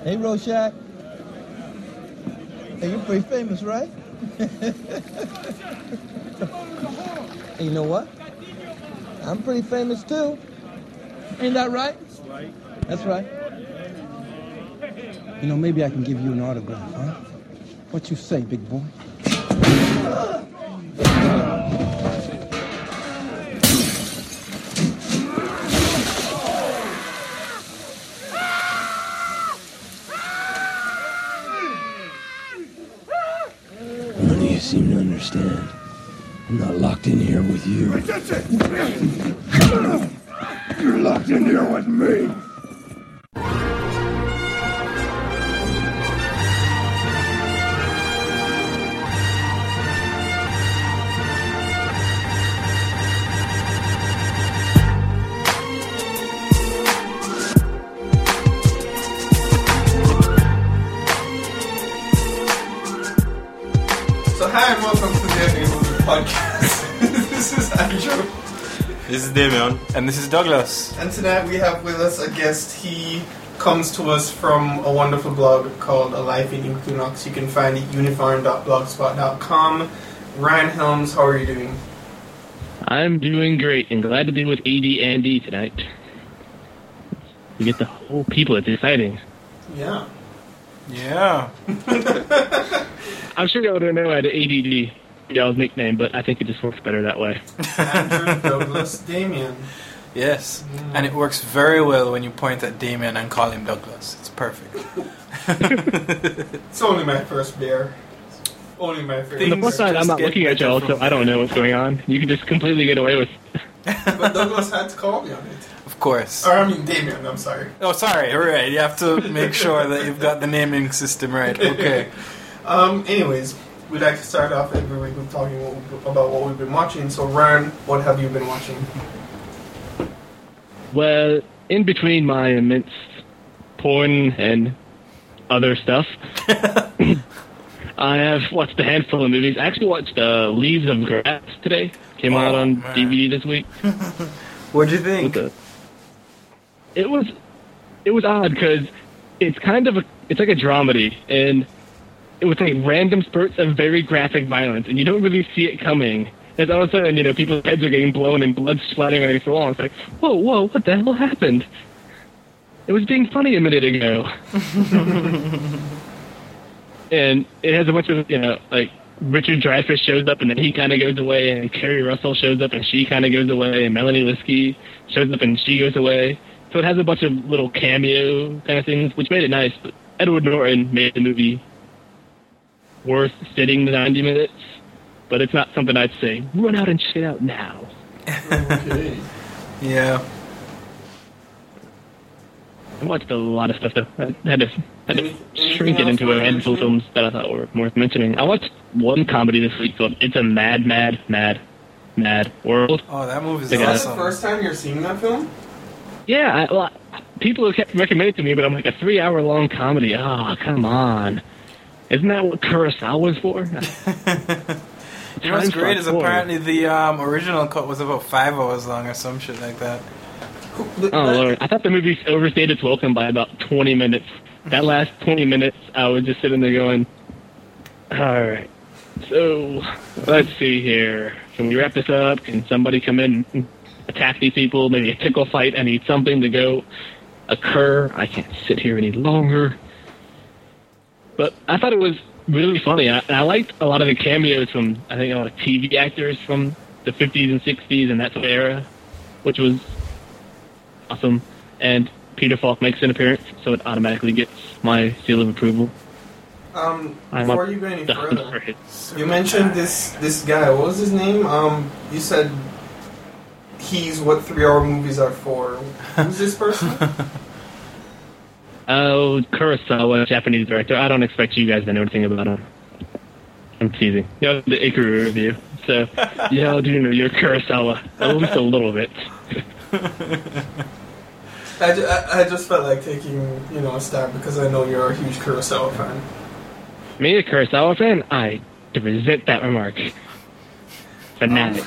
Hey, Rorschach. Hey, you're pretty famous, right? Hey, you know what? I'm pretty famous, too. Ain't that right? That's right. That's right. You know, maybe I can give you an autograph, huh? What you say, big boy? None of you seem to understand. I'm not locked in here with you. You're locked in here with me. So hi and welcome to the Every Movie Podcast. This is Andrew. This is Damien. And this is Douglas. And tonight we have with us a guest. He comes to us from a wonderful blog called A Life in Equinox. You can find it at uniform.blogspot.com. Ryan Helms, how are you doing? I'm doing great and glad to be with AD Andy tonight. You get the whole people, it's exciting. Yeah. Yeah. I'm sure y'all don't know I had ADD, y'all's nickname, but I think it just works better that way. Andrew, Douglas, Damien. Yes. And it works very well when you point at Damien and call him Douglas. It's perfect. It's only my first beer. Only my first. On the plus side, I'm not looking at y'all, so I don't know what's going on. You can just completely get away with it. But Douglas had to call me on it. Of course. Or I mean Damien, I'm sorry. Oh, sorry. All right. You have to make sure that you've got the naming system right. Okay. Anyways, we'd like to start off every week with talking about what we've been watching. So, Ryan, what have you been watching? Well, in between my immense porn and other stuff, I have watched a handful of movies. I actually watched Leaves of Grass today. Came out on DVD this week. What'd you think? It was odd because it's kind of it's like a dramedy, and it was like random spurts of very graphic violence, and you don't really see it coming. And all of a sudden, you know, people's heads are getting blown and blood splattering against the wall. It's like, whoa, what the hell happened? It was being funny a minute ago. And it has a bunch of, you know, like, Richard Dreyfuss shows up and then he kind of goes away, and Kerry Russell shows up and she kind of goes away, and Melanie Liskey shows up and she goes away. So it has a bunch of little cameo kind of things, which made it nice. But Edward Norton made the movie worth sitting the 90 minutes, but it's not something I'd say, run out and check it out now. Okay. Yeah. I watched a lot of stuff, though. I had to shrink it into a handful of films that I thought were worth mentioning. I watched one comedy this week called It's a Mad, Mad, Mad, Mad World. Oh, that movie's Is that awesome. the first time you're seeing that film? Yeah, people have kept recommending it to me, but I'm like, a 3-hour-long comedy. Oh, come on. Isn't that what Kurosawa's for? You know what's great is apparently the original cut was about 5 hours long or some shit like that. Oh, Lord. I thought the movie overstayed its welcome by about 20 minutes. That last 20 minutes, I was just sitting there going, all right, so let's see here. Can we wrap this up? Can somebody come in and attack these people? Maybe a tickle fight? I need something to go occur. I can't sit here any longer. But I thought it was really funny. I liked a lot of the cameos from, I think, a lot of TV actors from the 50s and 60s and that sort of era, which was awesome. And Peter Falk makes an appearance, so it automatically gets my seal of approval. Before you go any further, you mentioned this guy. What was his name? You said he's what 3-hour movies are for. Who's this person? Oh, Kurosawa, Japanese director. I don't expect you guys to know anything about him. I'm teasing. You know, the Ikaru review. So, yeah, I do know you're Kurosawa. At least a little bit. I just felt like taking, a stab because I know you're a huge Kurosawa fan. Me, a Kurosawa fan? I resent that remark. Fanatic.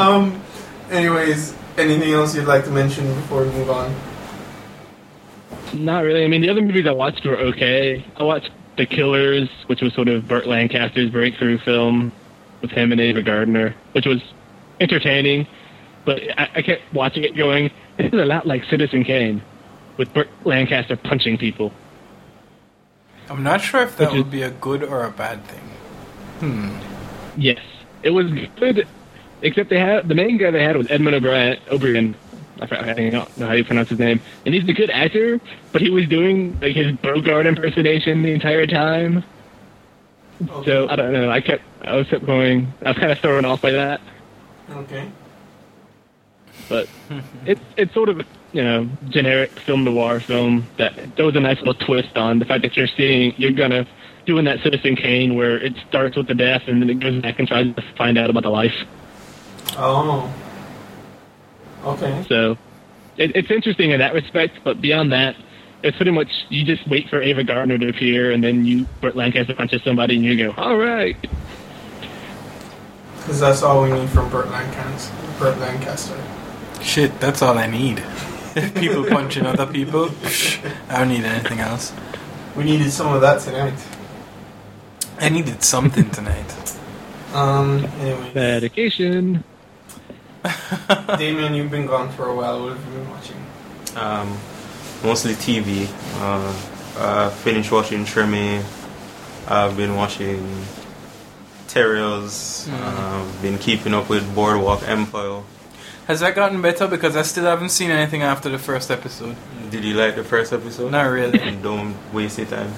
Anyways, anything else you'd like to mention before we move on? Not really. I mean, the other movies I watched were okay. I watched The Killers, which was sort of Burt Lancaster's breakthrough film with him and Ava Gardner, which was entertaining, but I kept watching it going, this is a lot like Citizen Kane, with Burt Lancaster punching people. I'm not sure if that would be a good or a bad thing. Yes, it was good, except the main guy they had was Edmund O'Brien. I don't know how you pronounce his name. And he's a good actor, but he was doing like his Bogart impersonation the entire time. Okay. So, I don't know, I was kept going, I was kind of thrown off by that. Okay. But it's sort of a, generic film noir film that there was a nice little twist on the fact that you're gonna doing that Citizen Kane where it starts with the death and then it goes back and tries to find out about the life. Oh. Okay. So it's interesting in that respect, but beyond that, it's pretty much you just wait for Ava Gardner to appear and then Burt Lancaster punches somebody and you go, all right. Because that's all we need from Burt Lancaster. Shit, that's all I need. People punching other people. I don't need anything else. We needed some of that tonight. I needed something tonight. Anyway. Medication. Damien, you've been gone for a while. What have you been watching? Mostly TV. Finished watching Treme. I've been watching Terriers. Been keeping up with Boardwalk Empire. Has that gotten better? Because I still haven't seen anything after the first episode. Did you like the first episode? Not really. Don't waste your time.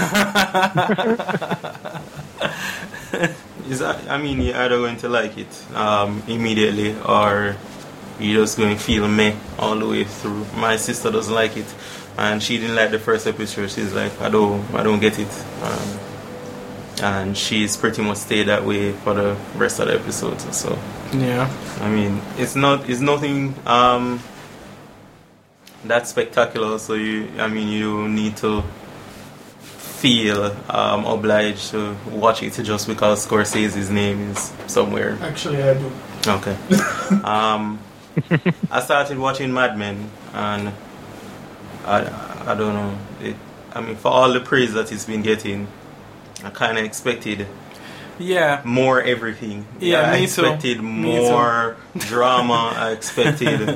You're either going to like it immediately or you're just going to feel meh all the way through. My sister doesn't like it and she didn't like the first episode. She's like, I don't get it. And she's pretty much stayed that way for the rest of the episodes. So yeah, it's nothing that spectacular. So you need to feel obliged to watch it just because Scorsese's name is somewhere. Actually, I do. Okay. I started watching Mad Men, and I don't know. For all the praise that it's been getting, I kind of expected more everything. Yeah, I expected more drama. I expected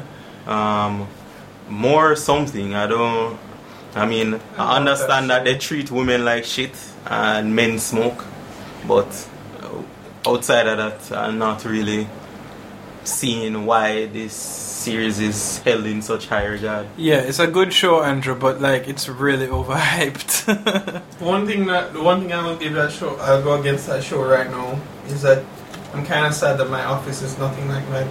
more something. I understand that they treat women like shit and men smoke, but outside of that, I'm not really seeing why this series is held in such high regard. Yeah, it's a good show, Andrew, but it's really overhyped. The one thing I will give that show, I'll go against that show right now, is that I'm kind of sad that My Office is nothing like Mad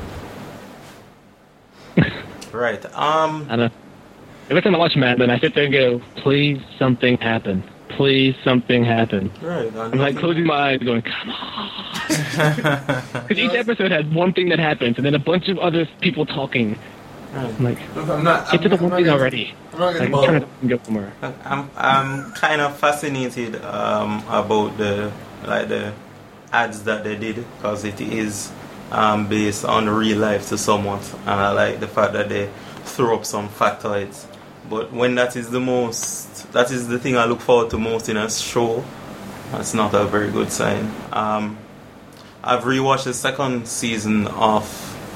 Men. Right. I know. Every time I watch Mad Men, I sit there and go, please something happen. Please something happen. Right. I'm closing my eyes going, come on. Because each episode has one thing that happens and then a bunch of other people talking. I'm like, get to the one thing already. I'm trying to go somewhere. I'm kind of fascinated about the ads that they did because it is based on real life to somewhat, and I like the fact that they throw up some factoids. But when that is the thing I look forward to most in a show, that's not a very good sign. I've rewatched the second season of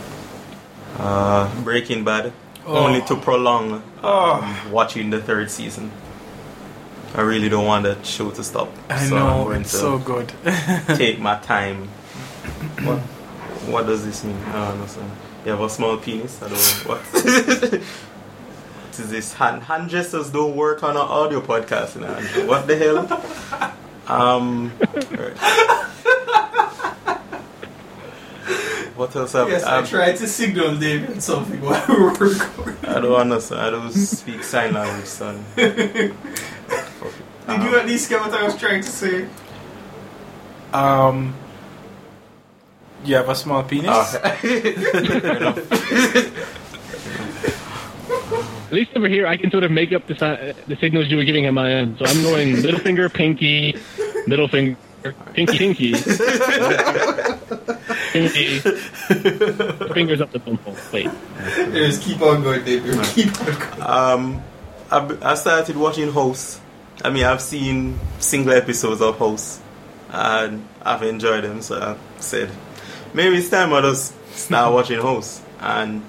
Breaking Bad, only to prolong watching the third season. I really don't want that show to stop. I know, it's so good. Take my time. What does this mean? I don't understand. You have a small penis? I don't know what. What is this? Hand gestures don't work on an audio podcast. What the hell? Right. What else have Yes, I tried to signal David something while we were recording. I don't understand. I don't speak sign language, son. Did you at least get what I was trying to say? You have a small penis? At least over here, I can sort of make up the signals you were giving at my end. So I'm going little finger, pinky, middle finger, pinky, pinky. Pinky. Fingers up the pimple. Wait. Just keep on going, David. Keep on going. I started watching House. I mean, I've seen single episodes of House, and I've enjoyed them. So I said, maybe it's time I just start watching House. And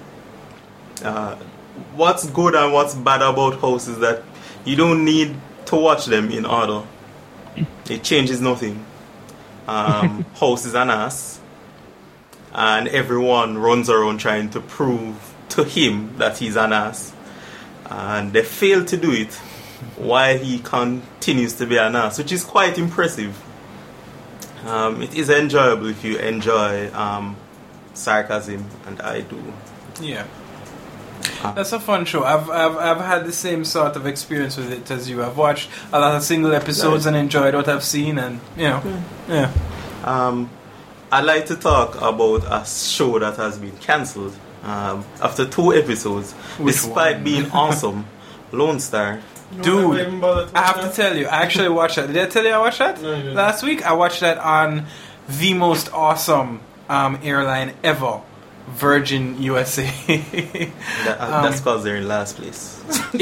what's good and what's bad about House is that you don't need to watch them in order. It changes nothing. House is an ass, and everyone runs around trying to prove to him that he's an ass, and they fail to do it while he continues to be an ass, which is quite impressive. It is enjoyable if you enjoy sarcasm, and I do. Yeah. That's a fun show. I've had the same sort of experience with it as you. I've watched a lot of single episodes and enjoyed what I've seen, and yeah. I like to talk about a show that has been cancelled after 2 episodes, despite being awesome. Lone Star. Dude, I have to tell you, I actually watched that. Did I tell you I watched that last week? I watched that on the most awesome airline ever. Virgin USA. That's because they're in last place.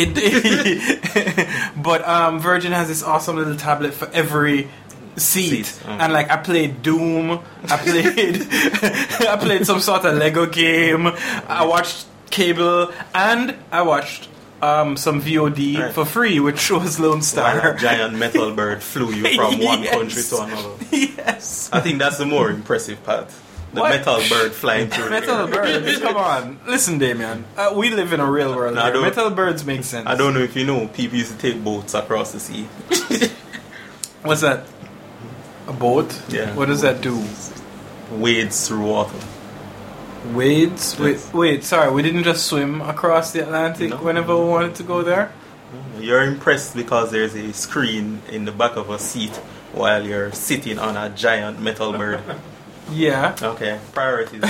But Virgin has this awesome little tablet for every seat. And like I played Doom, I played some sort of Lego game, I watched cable, and I watched some VOD for free, which was Lone Star. While a giant metal bird flew you from one country to another. Yes. I think that's the more impressive part. The metal bird flying through metal the air. birds, come on. Listen, Damien. We live in a real world. Metal birds make sense. I don't know if you know, people used to take boats across the sea. What's that? A boat? Yeah. What does that do? Wades through water. Wades? Yes. Wait, sorry. We didn't just swim across the Atlantic whenever we wanted to go there? You're impressed because there's a screen in the back of a seat while you're sitting on a giant metal bird. Yeah. Okay, priorities.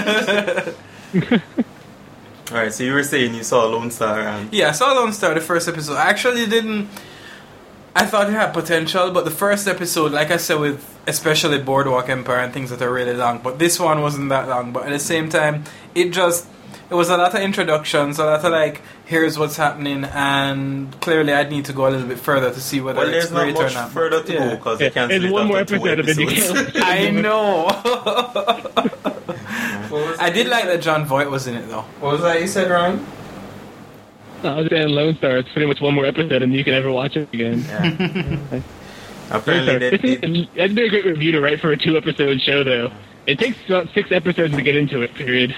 Alright, so you were saying you saw Lone Star and... Yeah, I saw Lone Star, the first episode. I actually didn't... I thought it had potential, but the first episode, like I said, with especially Boardwalk Empire and things that are really long, but this one wasn't that long. But at the same time, it was a lot of introductions, a lot of like, here's what's happening, and clearly I'd need to go a little bit further to see whether it's great or not. There's not much further to go because they can't. There's one more episode of it. You can't. I know. I did like that John Voight was in it though. What was that you said, Ron? I was saying Lone Star. It's pretty much one more episode, and you can never watch it again. Yeah. Apparently, that'd be a great review to write for a 2-episode show, though. It takes about 6 episodes to get into it. Period.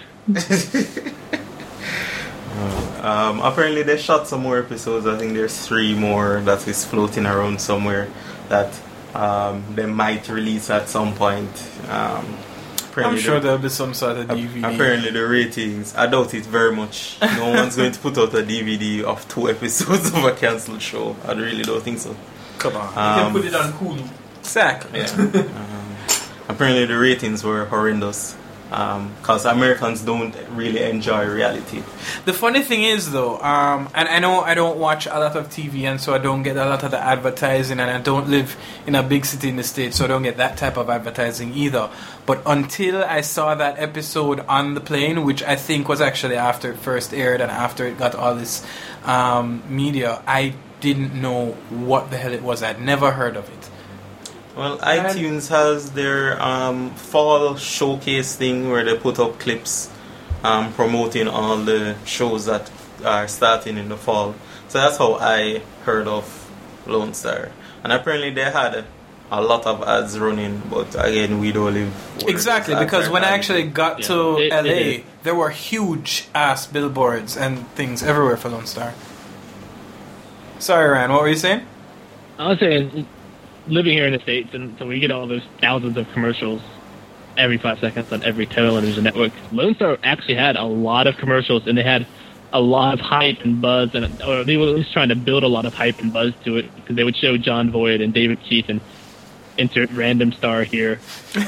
Apparently, they shot some more episodes. I think there's 3 more that is floating around somewhere that they might release at some point. I'm sure there'll be some sort of DVD. Apparently the ratings, I doubt it very much. No one's going to put out a DVD of 2 episodes of a cancelled show. I really don't think so. Come on. You can put it on Hulu. Exactly. Yeah. Apparently the ratings were horrendous. Because Americans don't really enjoy reality. The funny thing is, though, and I know I don't watch a lot of TV, and so I don't get a lot of the advertising, and I don't live in a big city in the States, so I don't get that type of advertising either. But until I saw that episode on the plane, which I think was actually after it first aired and after it got all this media, I didn't know what the hell it was. I'd never heard of it. Well, iTunes has their fall showcase thing where they put up clips promoting all the shows that are starting in the fall. So that's how I heard of Lone Star. And apparently they had a lot of ads running, but again, we don't live... Exactly, because when I actually got to LA, there were huge ass billboards and things everywhere for Lone Star. Sorry, Ryan, what were you saying? I was saying... living here in the States, and so we get all those thousands of commercials every 5 seconds on every television network. Lone Star actually had a lot of commercials, and they had a lot of hype and buzz, or they were at least trying to build a lot of hype and buzz to it, because they would show John Voight and David Keith and insert random star here.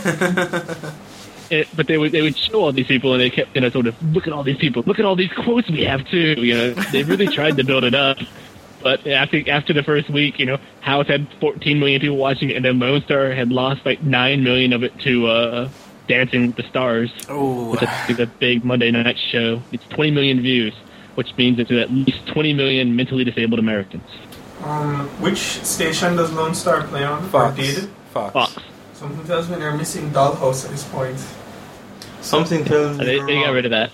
But they would show all these people, and they kept sort of, look at all these people, look at all these quotes we have too. They really tried to build it up. But after the first week, House had 14 million people watching it, and then Lone Star had lost like 9 million of it to Dancing with the Stars, which is a big Monday night show. It's 20 million views. which means it's at least 20 million mentally disabled Americans. Which station does Lone Star play on? Fox. Or did? Fox. Something tells me they're missing Dollhouse at this point. Something tells me They got rid of that.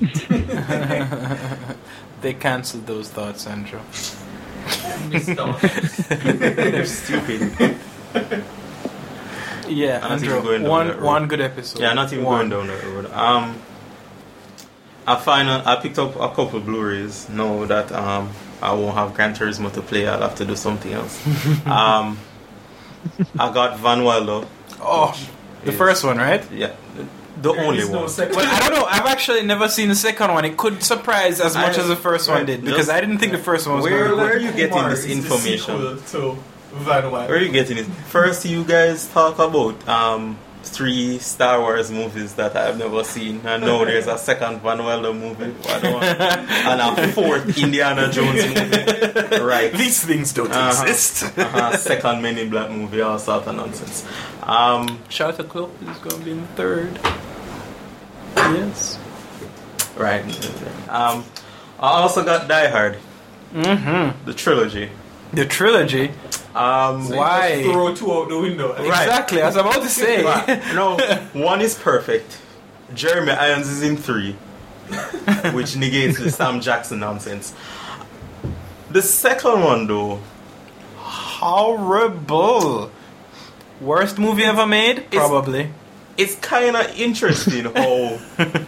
They cancelled those thoughts, Andrew. Miss Dollhouse. they're stupid. Yeah, I'm not Andrew. even going down that road. One good episode. Yeah, not even going down that road. I picked up a couple Blu-rays. Know that I won't have Gran Turismo to play. I'll have to do something else. I got Van Wilder. Oh, the first one, right? Yeah, the only There's no one. second- Well, I don't know. I've actually never seen the second one. It could surprise as much as the first one did because I didn't think the first one was Where going to are be you good. getting Kumar this is the information? sequel to Van Wilder. Where are you getting it? First, you guys talk about 3 Star Wars movies that I've never seen. I know there's a second Van Wilder movie, and a 4th Indiana Jones movie. Right. These things don't exist. Second Men in Black movie, all sort of nonsense. Shout out Club is going to be in the 3rd. Yes. Right. I also got Die Hard. Mm-hmm. The trilogy. The trilogy. Why? Just throw 2 out the window. Exactly. I was about to say. No, 1 is perfect. Jeremy Irons is in 3, which negates the Sam Jackson nonsense. The second one, though, Horrible. Worst movie ever made? Probably. it's kind of interesting how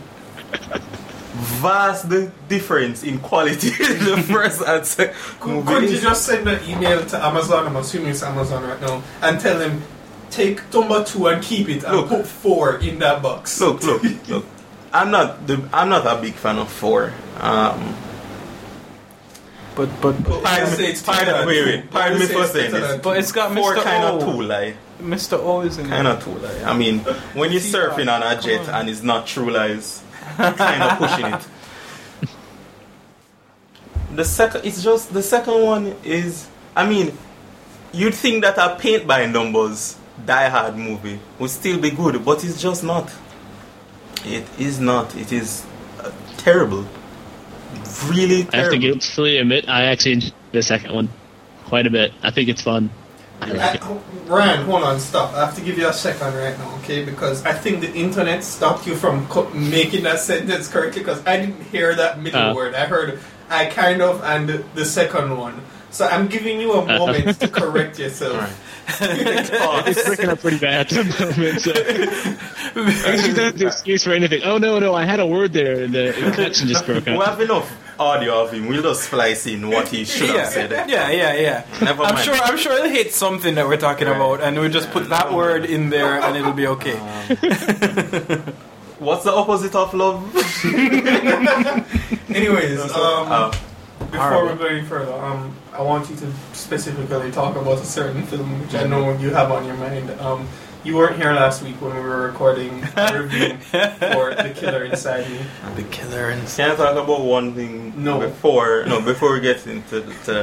vast the difference in quality the first and second movie Could you is. just send an email to Amazon? I'm assuming it's Amazon right now, and tell them take number 2 and keep it, and Look. put 4 in that box. Look. I'm not a big fan of 4. But Pardon me for saying this. But it's got 4 Mr. kind O. of too lie. Mr. O is in Kind it. of too lie. I mean, when you're surfing on a jet and it's not true lies, kind of pushing it. The second one is, I mean, you'd think that a paint by numbers Die Hard movie would still be good, but it's just not. It is not. It is terrible. Really terrible. I have to guiltily admit, I actually enjoyed the second one quite a bit. I think it's fun. I like it. Ryan, hold on, stop. I have to give you a second right now, okay? Because I think the internet stopped you from making that sentence correctly, because I didn't hear that middle word. I heard I kind of and the second one. So I'm giving you a moment to correct yourself. It's breaking up pretty bad at the moment, so I guess you don't have an excuse for anything. Oh no, I had a word there, and the connection just broke We up. have enough audio of him. We'll just splice in what he should have said. Yeah. Never I'm mind. sure it'll hit something that we're talking about, and we'll just put that word in there, and it'll be okay. What's the opposite of love? Anyways, before horrible. we go any further, I want you to specifically talk about a certain film which I know you have on your mind. You weren't here last week when we were recording a review for The Killer Inside Me. The killer and Can I talk about one thing before we get into the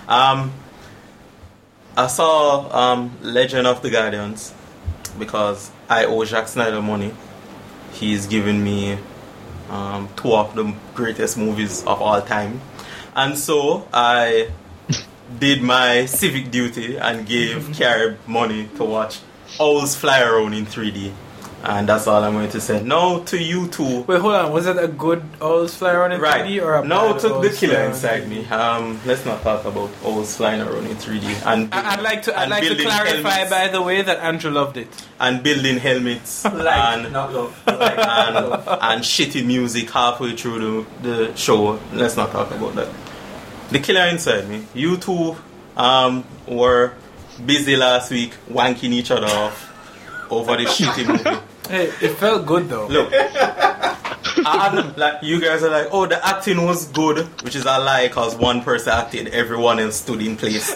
I saw Legend of the Guardians because I owe Zack Snyder money. He's given me 2 of the greatest movies of all time. And so I did my civic duty and gave Carib money to watch Owls Fly Around in 3D. And that's all I'm going to say. No to you two. Wait, hold on. Was it a good Owls Fly Around in 3D or a No bad to the Owls killer Fly Around inside in 3D? me. Let's not talk about Owls flying around in 3D. And I'd like to building clarify, helmets. by the way, that Andrew loved it. And building helmets Like, not love. Like, and shitty music halfway through the show. Let's not talk about that. The killer inside me. You two were busy last week wanking each other off over the shitty movie. Hey, it felt good though. Look, like you guys are like, oh, the acting was good, which is a lie because one person acted, everyone else stood in place.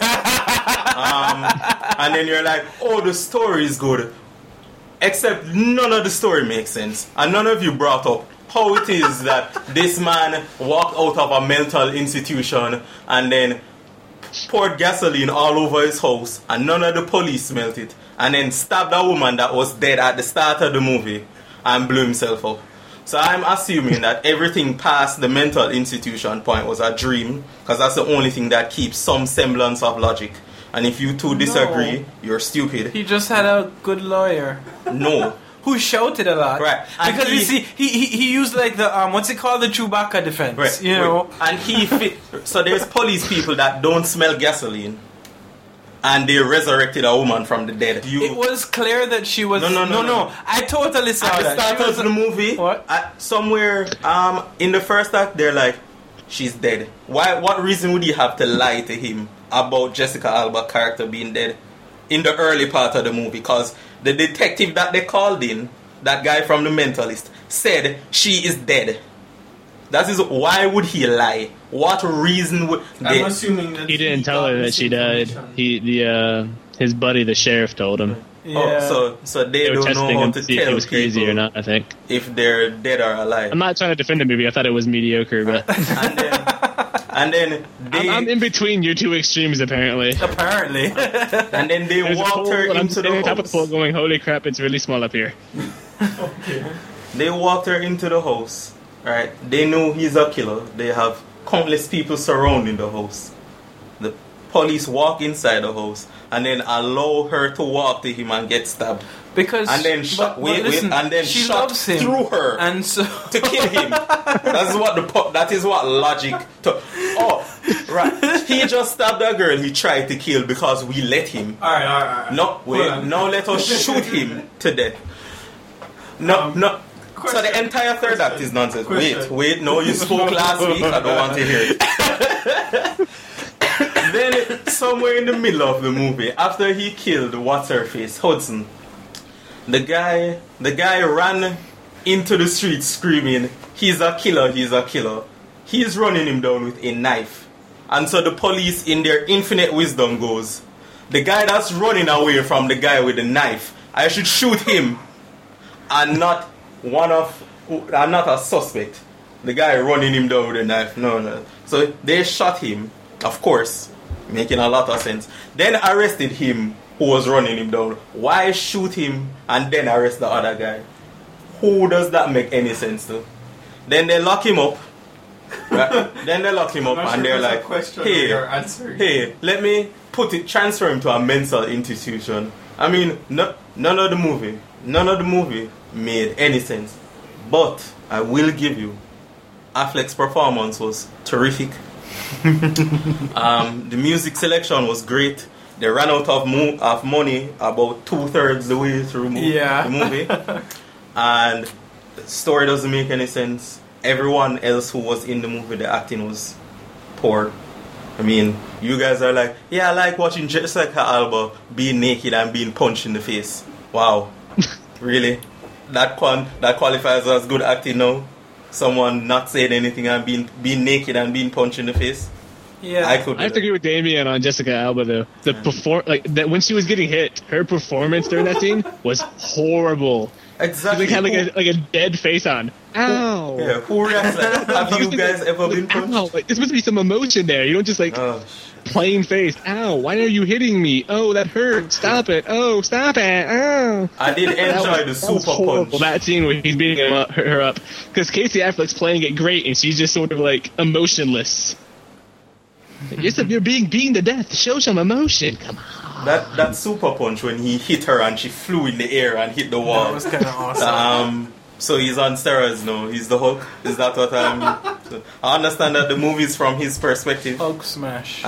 And then you're like, oh, the story is good, except none of the story makes sense, and none of you brought up how it is that this man walked out of a mental institution and then poured gasoline all over his house, and none of the police smelt it, and then stabbed a woman that was dead at the start of the movie and blew himself up. So I'm assuming that everything past the mental institution point was a dream, because that's the only thing that keeps some semblance of logic. And if you two disagree, you're stupid. He just had a good lawyer. No. Who shouted a lot. Right. And because you see, he used like the, what's it called? The Chewbacca defense. Right. You know? And he fit. So there's police people that don't smell gasoline. And they resurrected a woman from the dead. It was clear that she was... No. I totally saw at that. the start of the movie, what? Somewhere in the first act, they're like, she's dead. What reason would he have to lie to him about Jessica Alba's character being dead in the early part of the movie? Because the detective that they called in, that guy from The Mentalist, said she is dead. That is, why would he lie? What reason would... I'm assuming that he didn't tell her that she died. His buddy, the sheriff, told him. Yeah. So they were don't testing know how him to to see if tell he was crazy people or not, I think. if they're dead or alive. I'm not trying to defend the movie. I thought it was mediocre, but... And then they... I'm in between your two extremes, apparently. Apparently. And then they There's a walked pole, her and I'm into standing the on top of the pole house. going, holy crap, it's really small up here. They walked her into the house. Right? They know he's a killer. They have countless people surrounding the house. The police walk inside the house and then allow her to walk to him and get stabbed. Because And then shot she loves him. through her And so to kill him. That is what logic to. Oh, right. He just stabbed a girl he tried to kill because we let him. Alright. No, wait. Now let us shoot him to death. No. So the entire third act is nonsense. Wait. No, you spoke last week. I don't want to hear it. Then somewhere in the middle of the movie, after he killed what's her face, Hudson, the guy ran into the street screaming, "He's a killer! He's a killer!" He's running him down with a knife, and so the police, in their infinite wisdom, goes, "The guy that's running away from the guy with the knife, I should shoot him, and not a suspect. The guy running him down with a knife. No. So they shot him, of course, making a lot of sense. Then arrested him who was running him down. Why shoot him and then arrest the other guy? Who does that make any sense to? Then they lock him up. Right? Then they lock him up and they're like, hey, let me transfer him to a mental institution. I mean, none of the movie made any sense. But I will give you, Affleck's performance was terrific. The music selection was great. They ran out of money about 2/3 the way through the movie. And the story doesn't make any sense. Everyone else who was in the movie, the acting was poor. I mean, you guys are like, yeah, I like watching Jessica Alba being naked and being punched in the face. Wow. Really? That qualifies as good acting now? Someone not saying anything and being naked and being punched in the face? Yeah. I have to agree with Damien on Jessica Alba though. That when she was getting hit, her performance during that scene was horrible. Exactly. She had like a dead face on. Ow. Yeah, who reacts like that? Have you guys ever been punched? Ow. Like, there must be some emotion there. You don't just plain face. Ow, why are you hitting me? Oh, that hurt. Stop it. Oh, stop it. Oh. I did enjoy the super punch. Well, that scene where he's beating her up. Because Casey Affleck's playing it great and she's just sort of like emotionless. You're being beaten to death. Show some emotion. Come on. That super punch when he hit her and she flew in the air and hit the wall. That was kind of awesome. So he's on steroids now. He's the Hulk. Is that what so I understand that the movie's from his perspective. Hulk smash.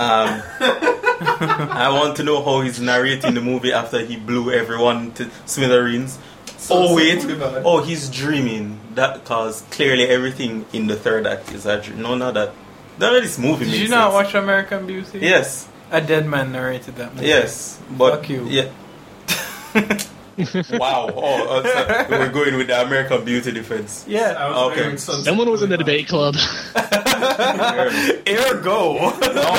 I want to know how he's narrating the movie after he blew everyone to smithereens. He's dreaming. That because clearly everything in the third act is a dream. None of this movie. Did you not watch American Beauty? Yes. A dead man narrated that movie. Yes, but fuck you. Yeah. Wow. So we're going with the American Beauty defense. Yeah. Okay. Someone was in the debate club. Ergo.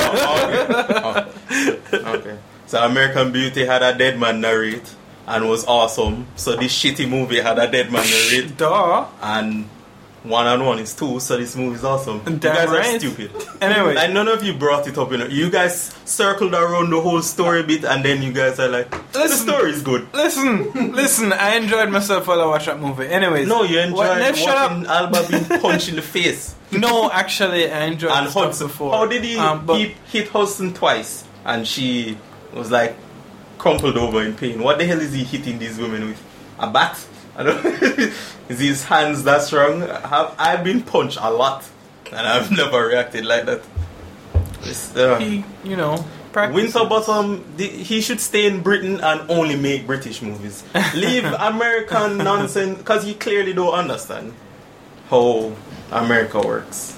Okay. So American Beauty had a dead man narrate and was awesome. So this shitty movie had a dead man narrate. Duh. And 1 and 1 is 2, so this movie is awesome. You Damn guys right. are stupid. Anyway. Like, none of you brought it up, you know. You guys circled around the whole story bit, and then you guys are like, the story is good. Listen, I enjoyed myself while I watched that movie. Anyways. No, you enjoyed shut up. watching Alba being punched in the face. No, actually, I enjoyed And the stuff Hudson. before. How did he but hit Hudson twice, and she was like crumpled over in pain? What the hell is he hitting these women with? A bat? I don't Is his hands that strong? I've been punched a lot, and I've never reacted like that. he, practices. Winterbottom, he should stay in Britain and only make British movies. Leave American nonsense, because he clearly don't understand how America works.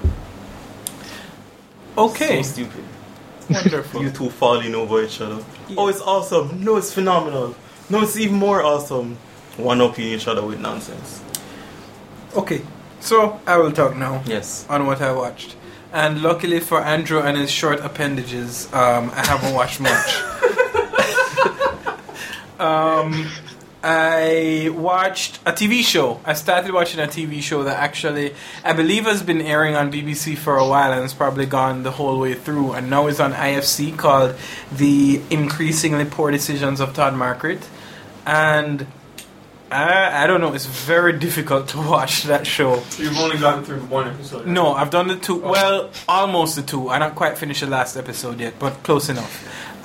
Okay. So stupid. Wonderful. You two falling over each other. Yeah. Oh, it's awesome. No, it's phenomenal. No, it's even more awesome. One-upping each other with nonsense. Okay, so I will talk now. Yes. On what I watched. And luckily for Andrew and his short appendages, I haven't watched much. I watched a TV show. I started watching a TV show that actually, I believe, has been airing on BBC for a while and it's probably gone the whole way through. And now is on IFC, called The Increasingly Poor Decisions of Todd Margaret. And I don't know, it's very difficult to watch that show. So you've only gotten through one episode? No, I've done the 2, well, almost the 2. I not quite finished the last episode yet, but close enough.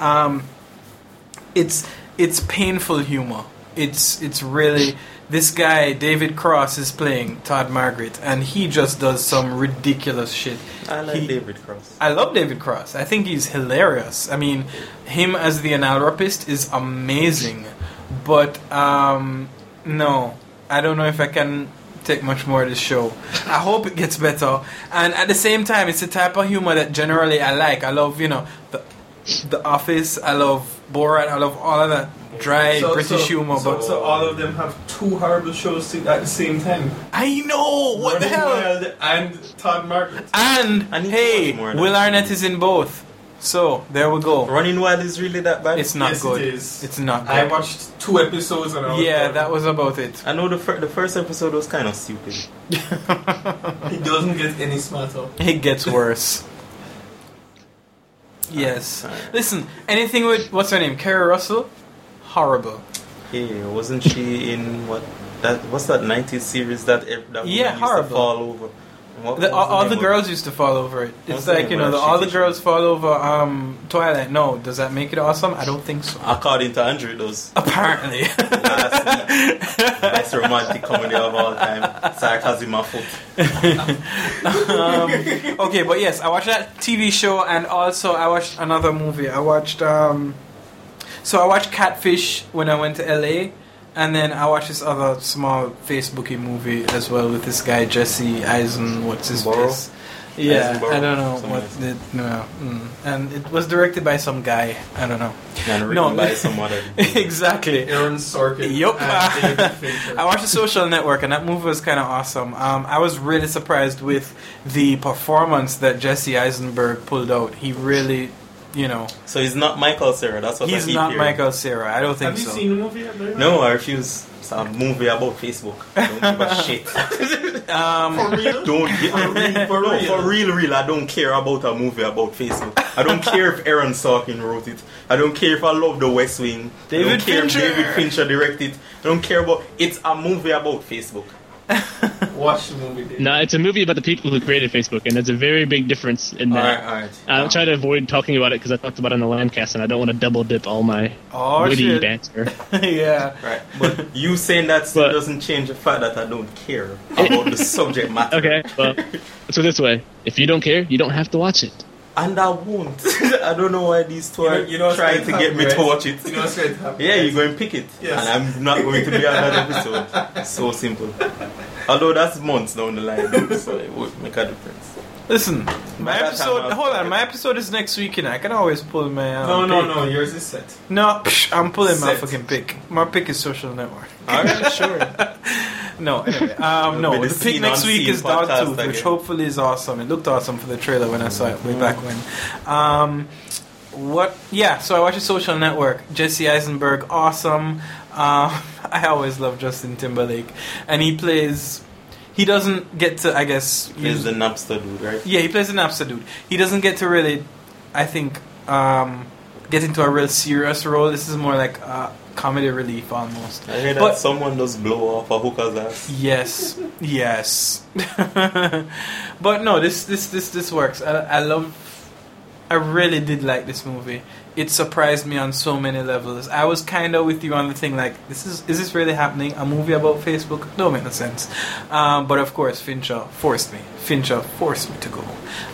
It's painful humor. It's really, this guy, David Cross, is playing Todd Margaret, and he just does some ridiculous shit. I like David Cross. I love David Cross. I think he's hilarious. I mean, him as the anal rapist is amazing. But, no, I don't know if I can take much more of this show. I hope it gets better. And at the same time, it's the type of humor that generally I like. I love, The Office. I love Borat. I love all of that dry British humor. So all of them have 2 horrible shows at the same time. I know! What the hell? Wild and Todd Margaret. And, hey, Will Arnett is in both. So, there we go. Running Wild is really that bad? It's not good. It is. It's not good. I watched 2 episodes and I was bored. That was about it. I know the first episode was kind of stupid. He doesn't get any smarter. It gets worse. Yes. Listen, anything with, what's her name? Kerry Russell? Horrible. Hey, wasn't she in what's that 90s series that woman used horrible. to fall over? All the girls used to fall over it. It's like, all the girls fall over Twilight. No, does that make it awesome? I don't think so. According to Andrew, it does. Apparently. Best romantic comedy of all time. Sarcasm of foot. Okay, but yes, I watched that TV show, and also I watched another movie. I watched I watched Catfish when I went to LA. And then I watched this other small Facebooky movie as well with this guy Jesse what's his face? Yeah, I don't know and it was directed by some guy. I don't know. And written by some other. Exactly. Aaron Sorkin. Yup. And David Fincher. I watched The Social Network, and that movie was kind of awesome. I was really surprised with the performance that Jesse Eisenberg pulled out. He really. So he's not Michael Cera. That's what he's I keep not hearing. Michael Cera. I don't think so. Have you seen the movie yet? No, I refuse. It's a movie about Facebook. Don't give a shit. For real? Don't give For real. I don't care about a movie about Facebook. I don't care if Aaron Sorkin wrote it. I don't care if I love The West Wing. I don't care if David Fincher directed it. I don't care about. It's a movie about Facebook. Watch the movie, Dave. No, it's a movie about the people who created Facebook, and there's a very big difference in that. All right. I'll try to avoid talking about it because I talked about it on the Landcast, and I don't want to double dip all my witty banter. Yeah. Right. But you saying that still doesn't change the fact that I don't care about the subject matter. Okay, well, so this way. If you don't care, you don't have to watch it. And I won't. I don't know why these two are trying to get me to watch it. You know what's going to happen? Yeah, you're going to pick it. Yes. And I'm not going to be on that episode. So simple. Although that's months down the line, so it would make a difference. Listen, my episode is next week, and I can always pull my No, yours is set. No, I'm pulling my fucking pick. My pick is Social Network. Alright, sure. No, anyway, the pick next week is Dogtooth, which hopefully is awesome. It looked awesome for the trailer when I saw it way back when. So I watched Social Network. Jesse Eisenberg, awesome. I always love Justin Timberlake, and he plays he doesn't get to, I guess... He's the Napster dude, right? Yeah, he plays the Napster dude. He doesn't get to really, I think, get into a real serious role. This is more like comedy relief almost. I hear that someone does blow off a hooker's ass. Yes. But no, this works. I really did like this movie. It surprised me on so many levels. I was kind of with you on the thing like, is this really happening? A movie about Facebook? Don't make no sense. But of course, Fincher forced me to go.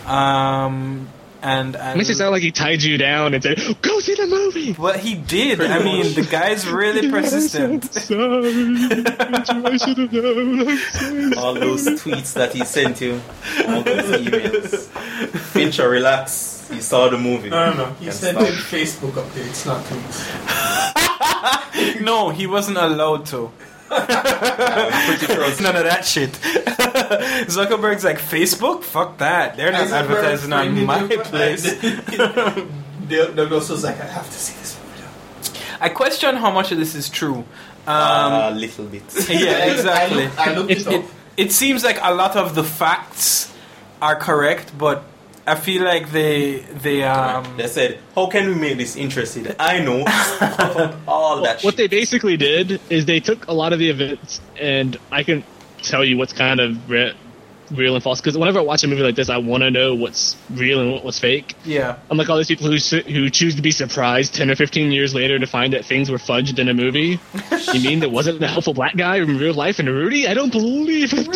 And it makes it sound like he tied you down and said, "Go see the movie." Well, he did. I mean, the guy's really persistent. I'm sorry. I should have known. I'm sorry. All those tweets that he sent you, all those emails. Fincher, relax. He saw the movie. No. He sent him Facebook updates, not tweets. No, he wasn't allowed to. Pretty sure none of that shit. Zuckerberg's like, Facebook? Fuck that. They're not advertising on my place. Douglas was like, I have to see this movie. I question how much of this is true. A little bit. Yeah, exactly. I looked it up. It seems like a lot of the facts are correct, but I feel like they said, how can we make this interesting? I know all that shit. What they basically did is they took a lot of the events, and I can tell you what's kind of real and false, because whenever I watch a movie like this, I want to know what's real and what's fake. Yeah. Unlike all these people who choose to be surprised 10 or 15 years later to find that things were fudged in a movie. You mean there wasn't a helpful black guy in real life in Rudy? I don't believe it.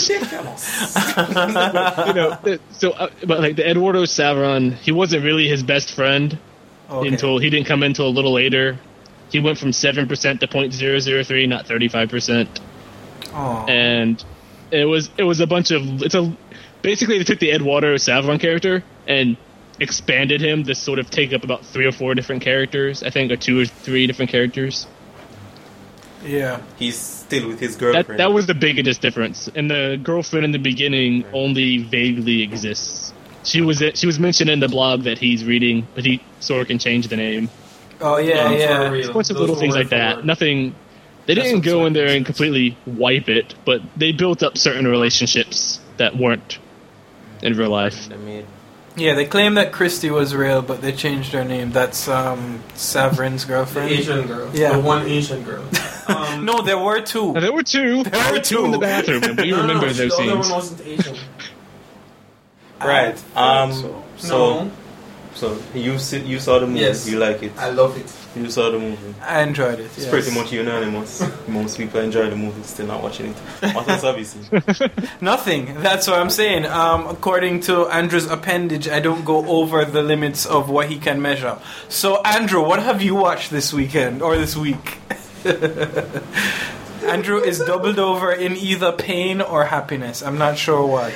But like the Eduardo Saveron, he wasn't really his best friend until he didn't come in until a little later. He went from 7% to 0.003, not 35%. Oh. And it was a bunch of basically they took the Eduardo Saveron character and expanded him to sort of take up about 3 or 4 different characters, I think, or 2 or 3 different characters. Yeah. He's still with his girlfriend. That was the biggest difference. And the girlfriend in the beginning only vaguely exists. She was mentioned in the blog that he's reading, but he sort of can change the name. Oh yeah. A bunch of little things like that. Nothing. They didn't go in there and completely wipe it, but they built up certain relationships that weren't in real life. Yeah, they claim that Christy was real, but they changed her name. That's Saveron's girlfriend. The Asian girl. Yeah. The one Asian girl. No, there were 2. There were 2. There were 2 in the bathroom. But you remember those scenes. The other one wasn't Asian. Right. So you saw the movie. Yes. You like it. I love it. You saw the movie. I enjoyed it. It's pretty much unanimous. Most people enjoy the movie, still not watching it. What else have you seen? Nothing. That's what I'm saying. According to Andrew's appendage, I don't go over the limits of what he can measure. So, Andrew, what have you watched this weekend or this week? Andrew is doubled over in either pain or happiness. I'm not sure what.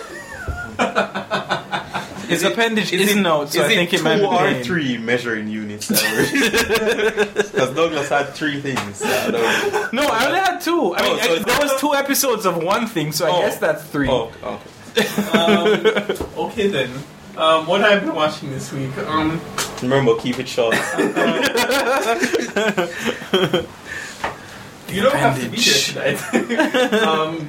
His appendage isn't out, so I think it might be 2 or pain. 3 measuring units? Because Douglas had 3 things. No, I only had 2. I mean, there was 2 episodes of one thing, so I guess that's 3. Oh, okay. Okay then. What I've been watching this week. Remember, keep it short. You don't have to be here tonight.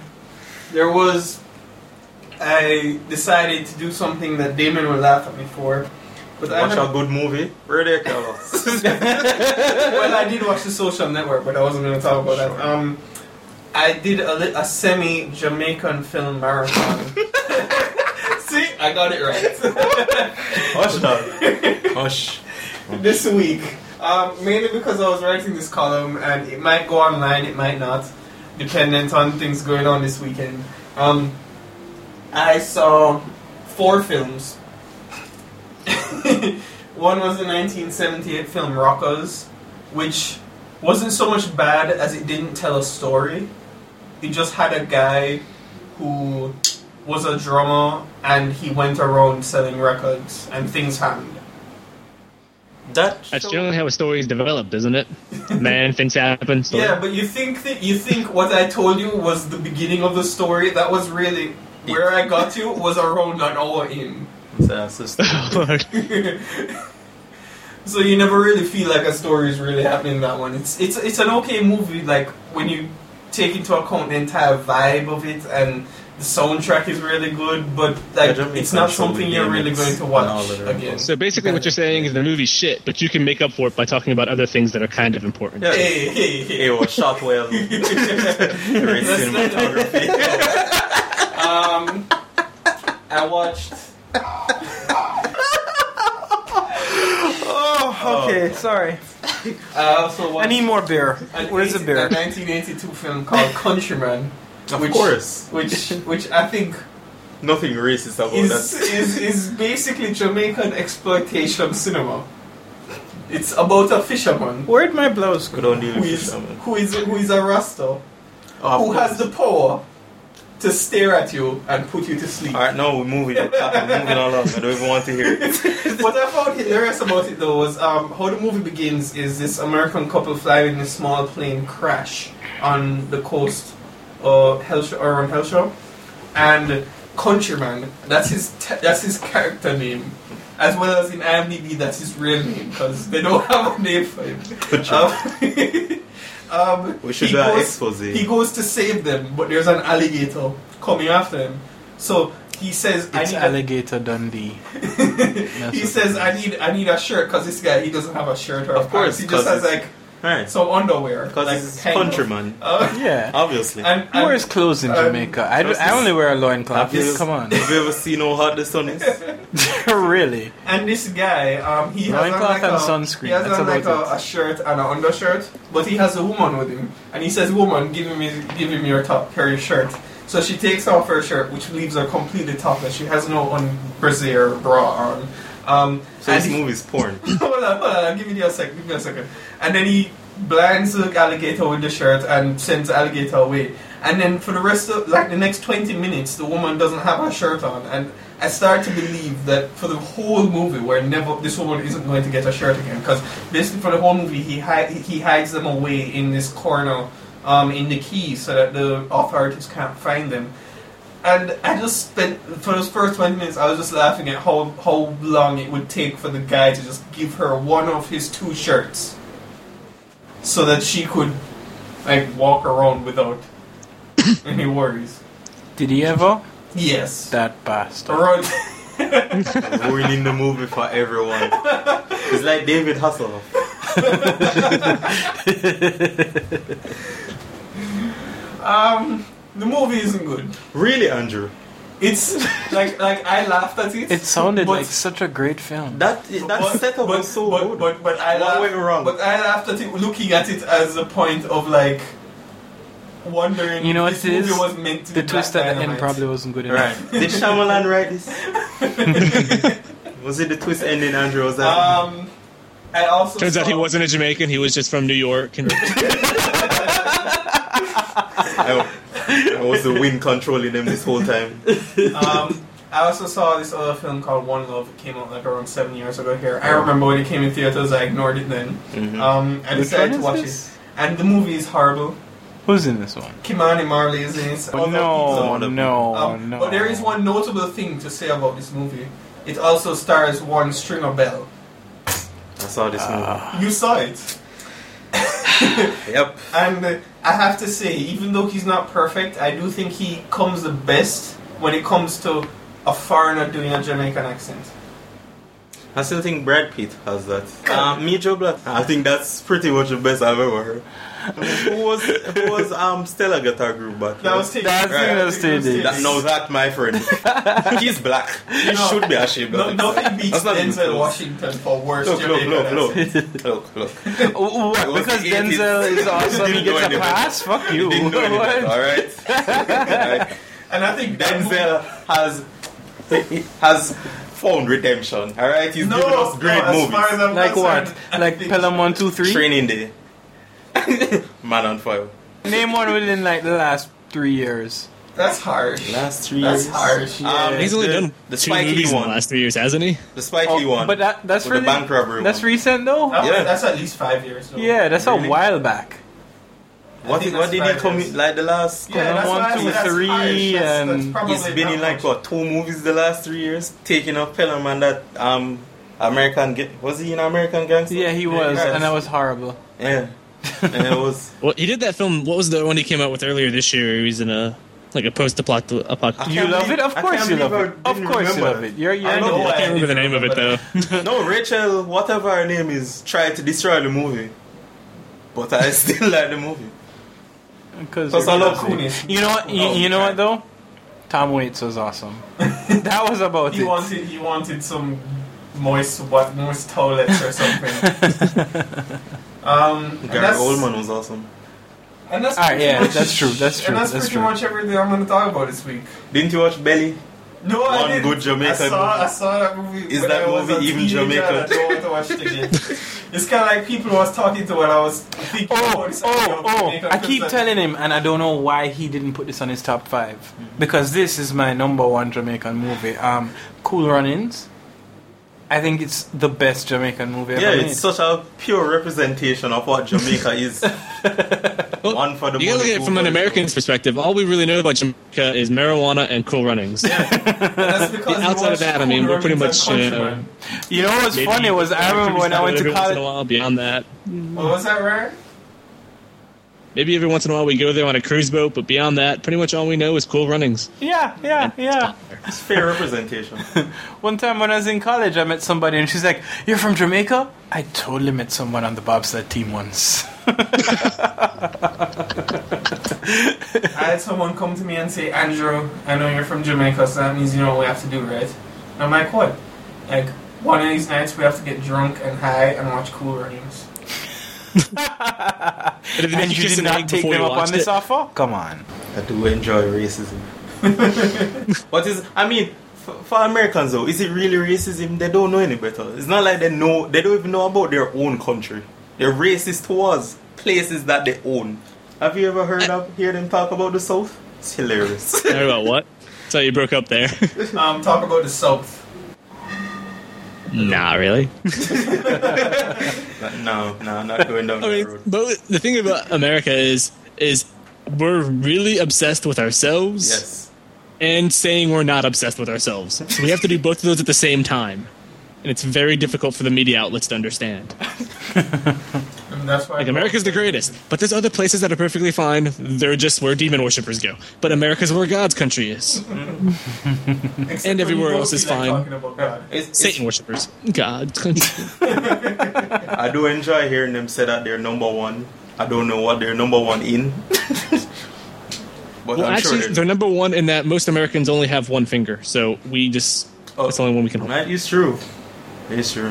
I decided to do something that Damon will laugh at me for. But Watch a good movie? Ridiculous. Well, I did watch The Social Network, but I wasn't going to talk about that. I did a semi-Jamaican film marathon. See? I got it right. Hush now. Hush. This week. Mainly because I was writing this column, and it might go online, it might not, dependent on things going on this weekend. I saw 4 films. One was the 1978 film Rockers, which wasn't so much bad as it didn't tell a story. It just had a guy who was a drummer and he went around selling records and things happened. That's generally how a story is developed, isn't it? Man, things happen. Story. Yeah, but you think what I told you was the beginning of the story? That was really where I got to was around an hour in. So you never really feel like a story is really happening in that one. It's an okay movie, like when you take into account the entire vibe of it and The soundtrack is really good, but like it's not something you're really going to watch again. So basically, what you're saying is the movie's shit, but you can make up for it by talking about other things that are kind of important. Yeah. Hey, was shot well. Great cinematography. I watched. Oh, okay, sorry. I also watched. I need more beer. Where's the beer? A 1982 film called Countryman. Of course. Which I think nothing racist about that. is basically Jamaican exploitation cinema. It's about a fisherman Where'd my blouse go? Who is a Rasta who has the power to stare at you and put you to sleep. Alright, no, we're moving along. I don't even want to hear it. What I found hilarious about it though was how the movie begins is this American couple flying in a small plane crash on the coast of Hellshore, and Countryman, that's his character name, as well as in IMDb that's his real name because they don't have a name for him. We should do an expose. He goes to save them, but there's an alligator coming after him. So he says, It's Alligator Dundee. He says, I need a shirt because this guy, he doesn't have a shirt or a pants. He just has like some underwear. Because like he's Countryman. Yeah. Obviously. And Who wears clothes in Jamaica? I only wear a loincloth. Come on. Have you ever seen how hot the sun is? Really? And this guy, he has loincloth and sunscreen. He has on like a shirt and an undershirt, but he has a woman with him. And he says, woman, give him your shirt. So she takes off her shirt, which leaves her completely topless. She has no brassiere bra on. So this movie's porn. Hold on, give me a second. And then he blinds the alligator with the shirt and sends the alligator away. And then for the rest of, like the next 20 minutes, the woman doesn't have her shirt on. And I start to believe that for the whole movie, this woman isn't going to get a shirt again. Because basically for the whole movie, he hides them away in this corner in the Keys so that the authorities can't find them. And I just spent, for those first 20 minutes, I was just laughing at how long it would take for the guy to just give her one of his two shirts so that she could, like, walk around without any worries. Did he ever? Yes. That bastard. Ruining the movie for everyone. It's like David Hasselhoff. The movie isn't good. Really, Andrew? It's like I laughed at it. It sounded like such a great film. That setup was so good. But I laughed. What went wrong? But I laughed at it, looking at it as a point of like wondering. You know what if it this movie is? was meant to The be twist Black at the end Dynamite. probably wasn't good enough. Right. Did Shyamalan write this? Was it the twist ending, Andrew? Was that? I also turns out he wasn't a Jamaican. He was just from New York. And I was the wind controlling them this whole time. I also saw this other film called One Love. It came out like around 7 years ago here. I remember when it came in theaters, I ignored it then. I decided to watch it. And the movie is horrible. Who's in this one? Kimani Marley is in it. No. But there is one notable thing to say about this movie. It also stars one Stringer Bell. I saw this movie. You saw it. Yep. And I have to say, even though he's not perfect, I do think he comes the best when it comes to a foreigner doing a Jamaican accent. I still think Brad Pitt has that. Me, Joe Black. I think that's pretty much the best I've ever heard. Who was Stella Guitar Group back? That was Teddy. No, that my friend. He's black. He should be ashamed of it. Nothing beats Denzel Washington for worst Look. Because Denzel is awesome, he gets a pass? Fuck you. He didn't do anything, alright? And I think Denzel has found redemption, alright? He's given us great movies. Like what? Like Pelham 1, 2, 3? Training Day. Man on Fire. Name one within like the last 3 years. That's harsh. Last 3 years. That's harsh. Yeah. he's only done the 2 Spike movies Lee in the one. last 3 years, hasn't he? The Spike Lee one. But that's really, the bank robbery that's one. recent though? Yeah. That's at least 5 years. Though. Yeah, that's Really? a while back. What did he come in, like the last? Yeah, that's why I 1, say 2, that's 3, harsh. and That's probably He's been in not like much. 2 movies the last 3 years, taking up Pelham and that American. Was he in American Gangster? yeah, he was, Yes. and that was horrible. Yeah, and it was. Well, he did that film. What was the one he came out with earlier this year? He was in a like a post-apocalyptic. You love it? Of course you love it. Of course you love it. You're I can't remember the name of it though. No, Rachel, whatever her name is, tried to destroy the movie, but I still like the movie because I love Kunis. You know what? You know what though? Tom Waits was awesome. That was about he it. He wanted some moist toilets or something. Gary Oldman was awesome. And that's that's true. That's true. And that's pretty much everything I'm going to talk about this week. Didn't you watch Belly? No, I didn't. One good Jamaican. I saw that movie. Is that movie even Jamaican? I don't want to watch it again. It's kind of like people I was talking to when I was thinking about this. I keep telling him, and I don't know why he didn't put this on his top 5. Because this is my number 1 Jamaican movie. Cool Runnings. I think it's the best Jamaican movie ever made. It's such a pure representation of what Jamaica is. One for the you gotta look at it from an American's perspective. All we really know about Jamaica is marijuana and Cool Runnings. That's because outside of that, I mean, we're pretty much. You know what's funny was I remember when I went to college. Beyond that, what was that, Ryan? Maybe every once in a while we go there on a cruise boat, but beyond that, pretty much all we know is Cool Runnings. Yeah. It's fair representation. One time when I was in college, I met somebody and she's like, "You're from Jamaica?" I totally met someone on the bobsled team once. I had someone come to me and say, "Andrew, I know you're from Jamaica, so that means you know what we have to do, right?" And I'm like, "What?" Like, one of these nights we have to get drunk and high and watch Cool Runnings. And you did not take them up on this offer? Come on. I do enjoy racism. For Americans though, is it really racism? They don't know any better. It's not like they don't even know about their own country. They're racist towards places that they own. Have you ever hear them talk about the South? It's hilarious. Heard about what? So you broke up there. Talk about the South. Nah, really? No, not going down that road. But the thing about America is we're really obsessed with ourselves. Yes. And saying we're not obsessed with ourselves. So we have to do both of those at the same time. And it's very difficult for the media outlets to understand. And that's why America's the greatest. But there's other places that are perfectly fine. They're just where demon worshippers go. But America's where God's country is. And everywhere else is fine. Satan worshippers. God's country. I do enjoy hearing them say that they're number 1. I don't know what they're number 1 in. But actually, they're number 1 in that most Americans only have one finger. So we just... that's the only one we can hold. That is true. It's true.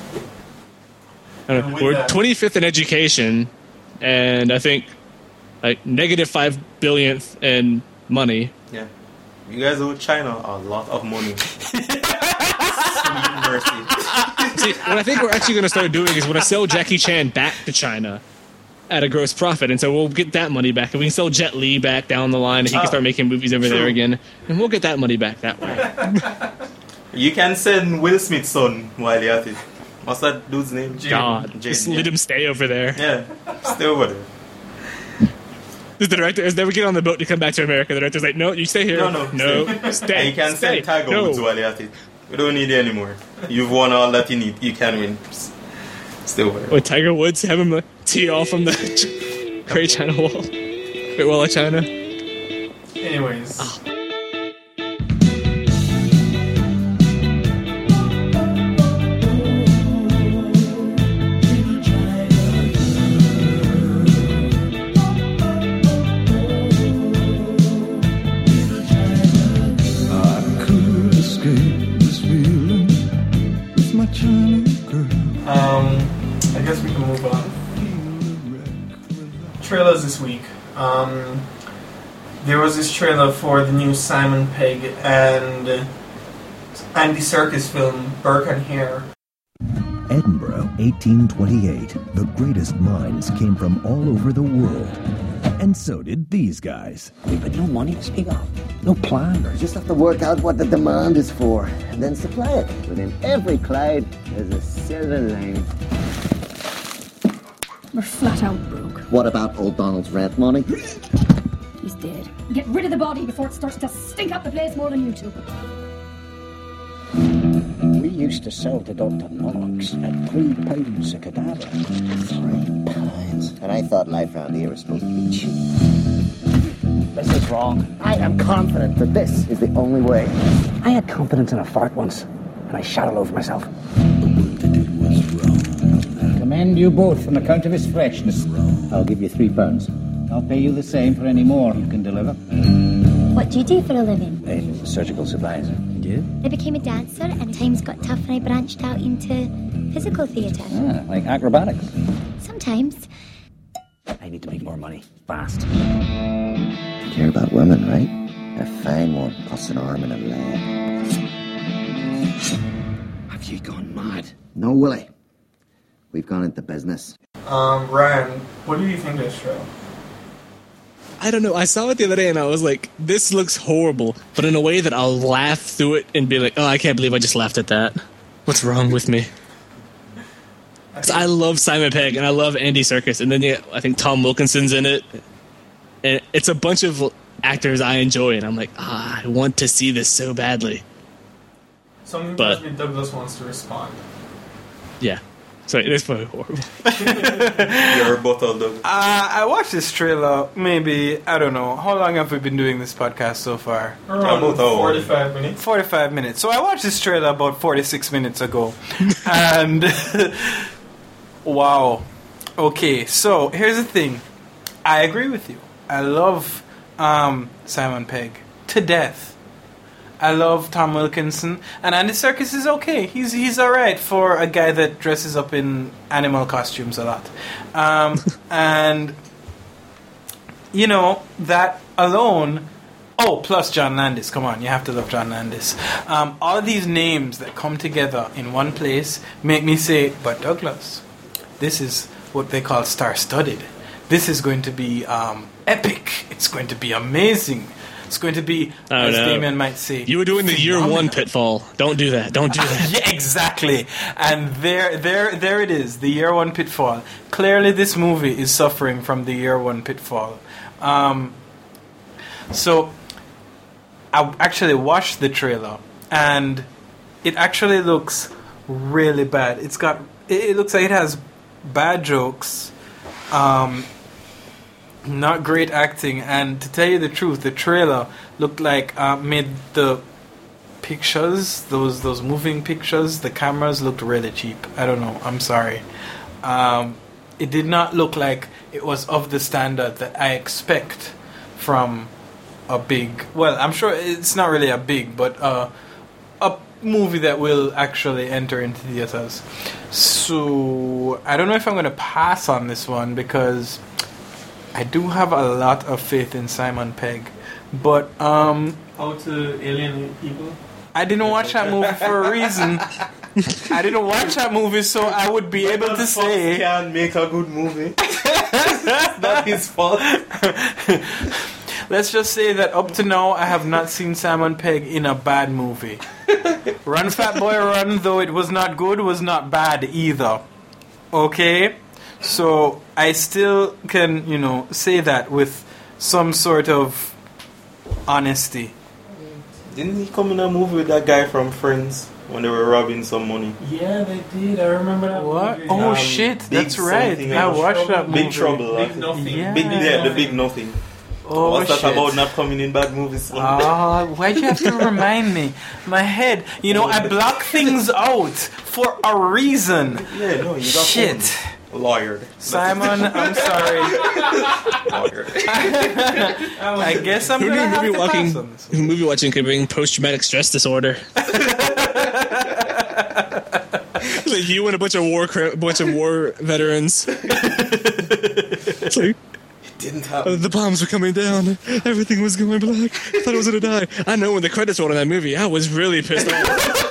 We're 25th in education, and I think like negative 5 billionth in money. Yeah. You guys owe China a lot of money. Sweet mercy. See, what I think we're actually going to start doing is we're going to sell Jackie Chan back to China at a gross profit, and so we'll get that money back, and we can sell Jet Li back down the line, and he can start making movies over there again, and we'll get that money back that way. You can send Will Smith's son while you're at it. What's that dude's name? God, just let him stay over there. Yeah, stay over there. The director is never get on the boat to come back to America. The director's like, "No, you stay here. No, stay." And you can send Tiger Woods while you're at it. We don't need it anymore. You've won all that you need. You can win. Stay over there. With Tiger Woods, have him tee off from the Great China Wall. Great Wall of China. Anyways. I guess we can move on. Trailers this week. There was this trailer for the new Simon Pegg and Andy Serkis film, Burke and Hare. Edinburgh, 1828. The greatest minds came from all over the world. And so did these guys. We've got no money to speak of. No plan. We just have to work out what the demand is for and then supply it. Within every cloud, there's a silver line. We're flat out broke. What about old Donald's rent money? He's dead. Get rid of the body before it starts to stink up the place more than you two. We used to sell to Dr. Knox at £3 a cadaver. £3? And I thought life around here was supposed to be cheap. This is wrong. I am confident that this is the only way. I had confidence in a fart once, and I shot all over myself. Commend you both on account of his freshness. I'll give you £3. I'll pay you the same for any more you can deliver. What do you do for a living? In surgical supplies. And you? I became a dancer, and times got tough, and I branched out into physical theatre. Ah, like acrobatics. Sometimes. I need to make more money. Fast. You care about women, right? A fine one, plus an arm and a leg. Have you gone mad? No, Willie. We've gone into business. Ryan, what do you think of this show? I don't know. I saw it the other day and I was like, this looks horrible, but in a way that I'll laugh through it and be like, oh, I can't believe I just laughed at that. What's wrong with me? 'Cause I love Simon Pegg and I love Andy Serkis, and then I think Tom Wilkinson's in it. And it's a bunch of actors I enjoy, and I'm like, I want to see this so badly. Something tells me Douglas wants to respond. Yeah. So it is probably horrible. You're both of them. I watched this trailer maybe, I don't know, how long have we been doing this podcast so far? Around 45 minutes. 45 minutes. So I watched this trailer about 46 minutes ago. And wow. Okay, so here's the thing. I agree with you. I love Simon Pegg to death. I love Tom Wilkinson, and Andy Serkis is okay. He's all right for a guy that dresses up in animal costumes a lot, and you know that alone. Oh, plus John Landis. Come on, you have to love John Landis. All of these names that come together in one place make me say, "But Douglas, this is what they call star-studded. This is going to be epic. It's going to be amazing." It's going to be, as Damien might say, you were doing the phenomenal. Year one pitfall. Don't do that. Don't do that. Yeah, exactly. And there it is, the year one pitfall. Clearly, this movie is suffering from the year one pitfall. So, I actually watched the trailer, and it actually looks really bad. It looks like it has bad jokes. Not great acting, and to tell you the truth, the trailer looked like made the pictures, those moving pictures, the cameras looked really cheap. I don't know. I'm sorry. It did not look like it was of the standard that I expect from a big. Well, I'm sure it's not really a big, but a movie that will actually enter into theaters. So I don't know if I'm going to pass on this one because I do have a lot of faith in Simon Pegg, but How to Alien People? I didn't watch that movie for a reason. I didn't watch that movie so I would be able to say can make a good movie. It's not his fault. Let's just say that up to now I have not seen Simon Pegg in a bad movie. Run Fat Boy Run, though it was not good, was not bad either. Okay? So I still can, say that with some sort of honesty. Didn't he come in a movie with that guy from Friends when they were robbing some money? Yeah, they did. I remember that. What? Movie. Oh shit, that's right. I watched that movie. Big Trouble. Big Nothing. Yeah. The Big Nothing. Oh, what's that shit. about not coming in bad movies? Why'd you have to remind me? My head. I block things out for a reason. Yeah, no, you got shit. Lawyered. Simon, I'm sorry. I guess I'm going to have to pass on this. Movie watching could bring post-traumatic stress disorder. Like you and a bunch of war veterans. It's like, it didn't happen. The bombs were coming down. Everything was going black. I thought I was going to die. I know when the credits rolled on that movie, I was really pissed off.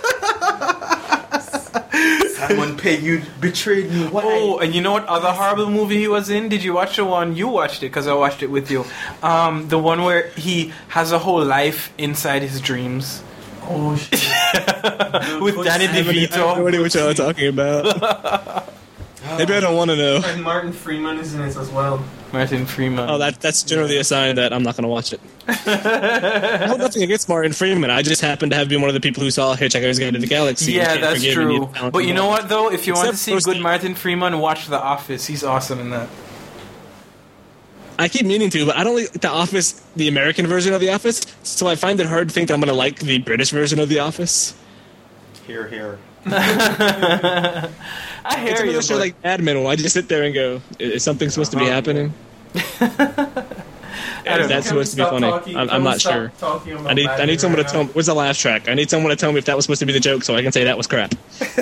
Simon Pegg, you betrayed me. Why? Oh, and you know what other horrible movie he was in? Did you watch the one? You watched it because I watched it with you. The one where he has a whole life inside his dreams. Oh, shit. With Danny DeVito. I have no idea what y'all are talking about. Maybe I don't want to know. And Martin Freeman is in it as well. Martin Freeman. Oh, that's generally a sign that I'm not going to watch it. I have nothing against Martin Freeman. I just happen to have been one of the people who saw Hitchhiker's Guide to the Galaxy. Yeah, that's true. But you know what, though? If you want to see good Martin Freeman, watch The Office. He's awesome in that. I keep meaning to, but I don't like The Office, the American version of The Office, so I find it hard to think that I'm going to like the British version of The Office. Hear, hear. I hear it's you. It's show like Mad Men. I just sit there and go, is something supposed to be happening? That's supposed to be funny. I'm not sure. I need someone to tell me. Where's the laugh track? I need someone to tell me if that was supposed to be the joke so I can say that was crap.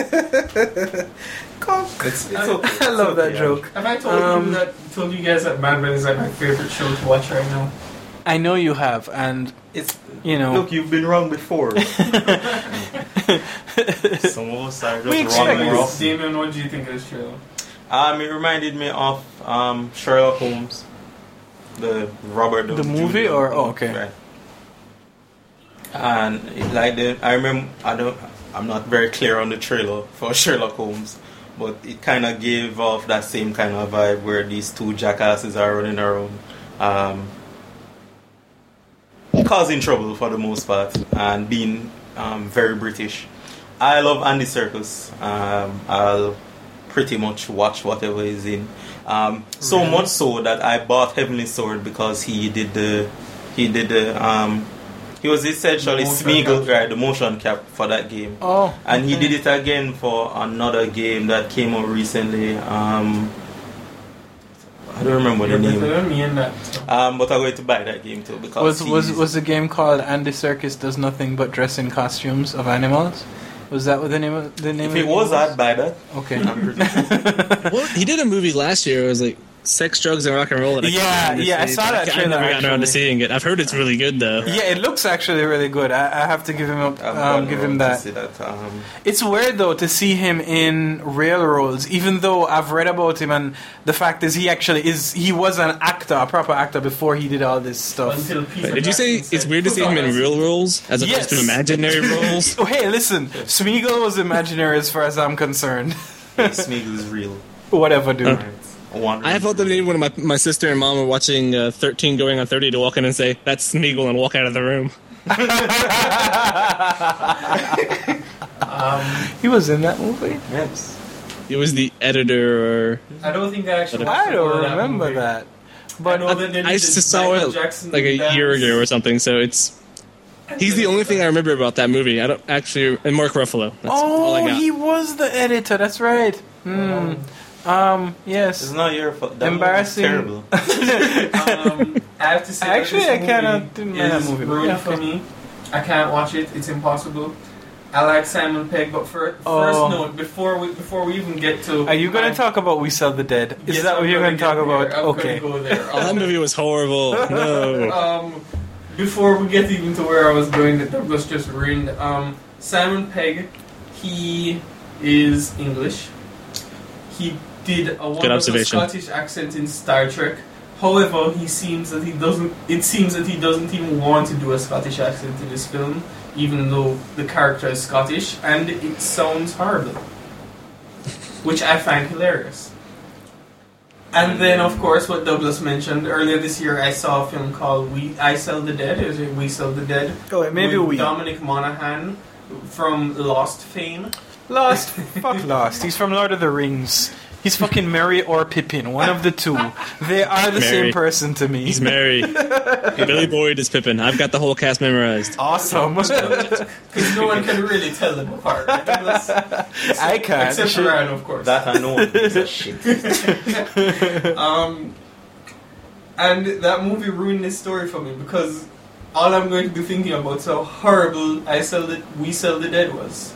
It's okay. I love that joke. Have I told you guys that Mad Men is like my favorite show to watch right now? I know you have, and it's, you know. Look, you've been wrong before. Some of us are just wrong. Damien, what do you think of this show? It reminded me of Sherlock Holmes, the Robert Downey the movie, Jr. or okay. Right. And I remember, I'm not very clear on the trailer for Sherlock Holmes, but it kind of gave off that same kind of vibe where these two jackasses are running around, causing trouble for the most part, and being very British. I love Andy Serkis. I'll pretty much watch whatever is in. So much so that I bought Heavenly Sword because he was essentially Smeagol, right, the motion cap for that game. Oh, and he did it again for another game that came out recently. I don't remember the name. But I'm going to buy that game too because was the game called Andy Serkis Does Nothing But Dress in Costumes of Animals? Was that what the name of the name? If it was, I'd buy that. Okay. Well, he did a movie last year. It was like Sex, Drugs, and Rock and Roll. I saw that trailer. I never got around to seeing it. I've heard it's really good though. Yeah, it looks actually really good. I have to give him that. It's weird though to see him in real roles, even though I've read about him, and the fact is he was an actor, a proper actor before he did all this stuff. Did you say it's weird to see him in real roles as opposed to imaginary roles? Oh, hey, listen, Smeagol was imaginary as far as I'm concerned. Smeagol is real. Whatever, dude. I thought that maybe when my sister and mom were watching 13 going on 30 to walk in and say, that's Smeagol, and walk out of the room. He was in that movie? Yes. He was the editor. I don't think I actually I don't remember that. But I just saw it like a year ago or something, so it's... He's the only thing I remember about that movie. I don't actually... And Mark Ruffalo. That's all I got. He was the editor, that's right. Yes. It's not your fault. That embarrassing. Terrible. I have to say, actually, I kind of didn't like that movie. Ruined for me. I can't watch it. It's impossible. I like Simon Pegg, but first note before we even get to. Are you going to talk about We Sell the Dead? Is that what you're going to talk about? Okay. Go there. That movie was horrible. No. Before we get even to where I was going, that was just ruined. Simon Pegg, he is English. He did a wonderful Scottish accent in Star Trek. However, it seems that he doesn't even want to do a Scottish accent in this film, even though the character is Scottish, and it sounds horrible, which I find hilarious. And then, of course, what Douglas mentioned earlier this year, I saw a film called I Sell the Dead. Is it We Sell the Dead? Oh, maybe with Dominic Monaghan from Lost fame. Fuck Lost. He's from Lord of the Rings. He's fucking Merry or Pippin, one of the two. They are the same person to me. He's Merry. Billy Boyd is Pippin. I've got the whole cast memorized. Awesome. Because no one can really tell them apart. Right? I can. Except for Ryan, of course. That I know. Shit. And that movie ruined this story for me because all I'm going to be thinking about is how horrible We Sell the Dead was.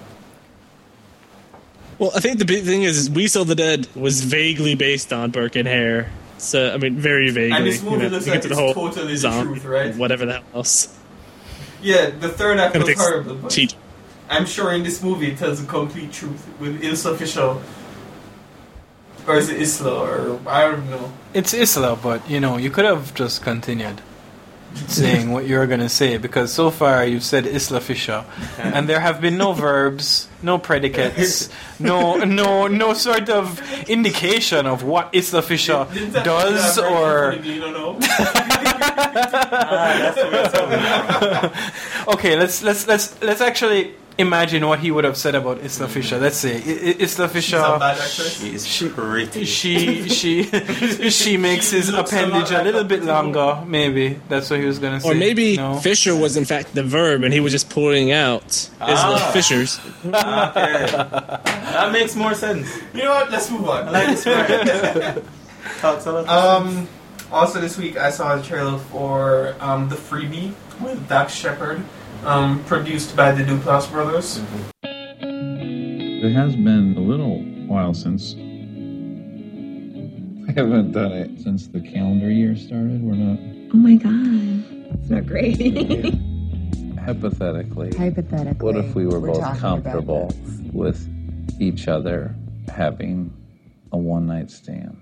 Well, I think the big thing is We Sell the Dead was vaguely based on Burke and Hare. So, I mean, very vaguely. And this movie looks like it's totally the truth, right? Whatever the hell else. Yeah, the third act was horrible, but cheat. I'm sure in this movie it tells the complete truth with Ilsa Fisher. Or is it Isla, or I don't know. It's Isla, but, you could have just continued saying what you were going to say, because so far you've said Isla Fisher, and there have been no verbs, no predicates, no sort of indication of what Isla Fisher does or. Okay, let's actually imagine what he would have said about Isla Fisher. Let's say Isla Fisher. She's a bad actress. She's pretty. She makes his appendage a little bit longer. Maybe that's what he was gonna say. Or maybe no? Fisher was in fact the verb, and he was just pulling out Isla Fishers. Okay. That makes more sense. You know what? Let's move on. I like this part. Thoughts on it? Also this week I saw a trailer for The Freebie with Dax Shepard, produced by the Duplass brothers. It has been a little while since I haven't done it since the calendar year started. We're not. Oh my god, it's not great. Hypothetically, Hypothetically, what if we were we're both talking comfortable about this. with each other having a one-night stand?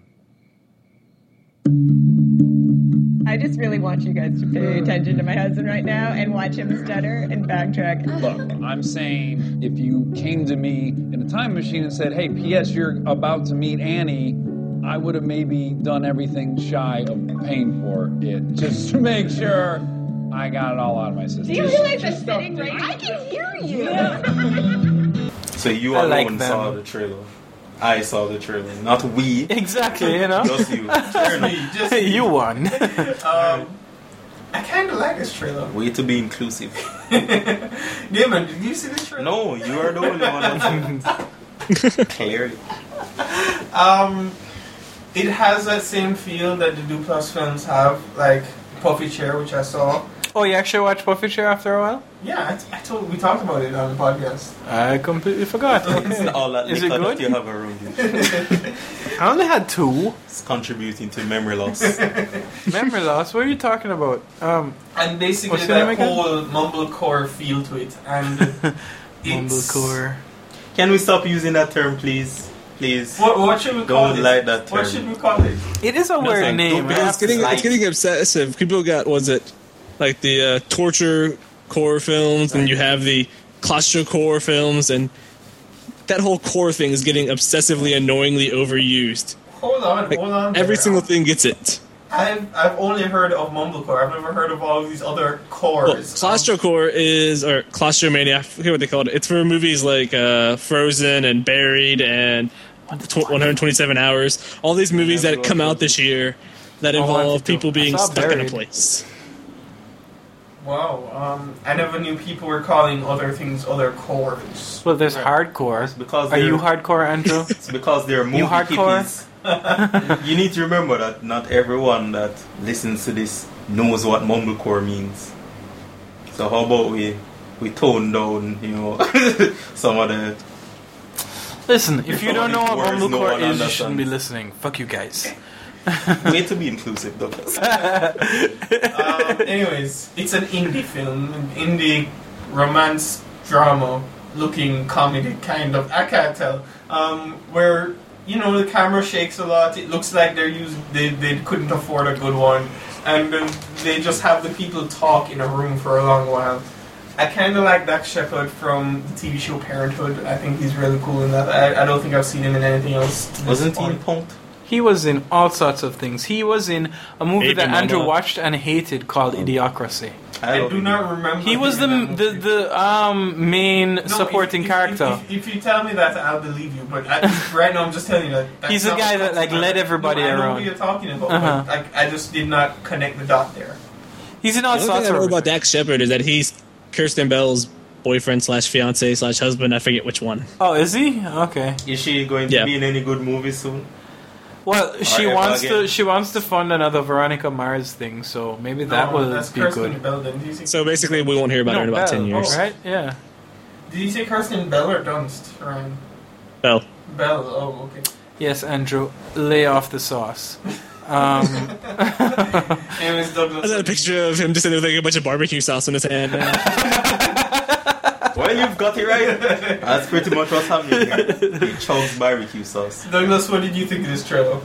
I just really want you guys to pay attention to my husband right now and watch him stutter and backtrack. Look, I'm saying if you came to me in a time machine and said, hey, P.S., you're about to meet Annie, I would have maybe done everything shy of paying for it just to make sure I got it all out of my system. Do you realize I'm sitting right here? I can hear you. Yeah. So you alone saw the trailer. I saw the trailer, not we. Exactly, you know. Just you. Just me. You won. I kind of like this trailer. Way to be inclusive. Damon, did you see this trailer? No, you are the only one that's clearly. It has that same feel that the Duplass films have, like Puffy Chair, which I saw. Oh, you actually watched Puffy Chair after a while? Yeah, we talked about it on the podcast. I completely forgot. It's all that Is it liquor good? that you have around you. I only had 2. It's contributing to memory loss. Memory loss? What are you talking about? And basically what's the name that again? whole mumblecore feel to it. And it's... Mumblecore. Can we stop using that term, please? Please. What should we call it? Don't like that term. What should we call it? It is a weird name. It's getting obsessive. People got, like the torture core films, and you have the claustrocore films, and that whole core thing is getting obsessively, annoyingly overused. Hold on. Every single thing gets it. I've only heard of mumblecore. I've never heard of all of these other cores. Well, claustrocore is, or claustromania, I forget what they called it. It's for movies like Frozen and Buried and 127 Hours. All these movies that come out this year that involve people being stuck in a place. Wow, I never knew people were calling other things other cores. Well, there's hardcore. It's because Are you hardcore, Andrew? It's because they're movie You hardcore? hippies. You need to remember that not everyone that listens to this knows what mumblecore means. So how about we tone down, some of the... Listen, if you don't know what words no mumblecore one is, you understands. shouldn't be listening. Fuck you guys. Way to be inclusive, Douglas. Anyways, it's an indie film, an indie romance drama looking comedy kind of. I can't tell. Where the camera shakes a lot. It looks like they couldn't afford a good one, and they just have the people talk in a room for a long while. I kind of like Dax Shepard from the TV show Parenthood. I think he's really cool in that. I don't think I've seen him in anything else. Wasn't he in Punk'd? He was in all sorts of things. He was in a movie Baby that Andrew Mama. watched and hated called Idiocracy. I do not remember. He was the main supporting character. If you tell me that, I'll believe you. But right now, I'm just telling you that. That's He's the not- guy that that's not- led everybody I know around. who you're talking about. Uh-huh. But I just did not connect the dot there. He's in all The only sorts thing I know of. about Dax Shepard is that he's Kirsten Bell's boyfriend / fiance / husband. I forget which one. Oh, is he? Okay. Is she going to be in any good movies soon? Well, she Or wants again? to. She wants to fund another Veronica Mars thing, so maybe that will that's be Kirsten good. Bell. Didn't you say? So basically, we won't hear about her in about Bell, 10 years. right? Yeah. Did you say Kirsten Bell or Dunst, Ryan? Bell. Bell. Oh, okay. Yes, Andrew, lay off the sauce. Anyways, Douglas. I got a picture of him just sitting there with like a bunch of barbecue sauce in his hand. Well, you've got it right. That's pretty much what's happening here. He chugs barbecue sauce. Douglas, what did you think of this trailer?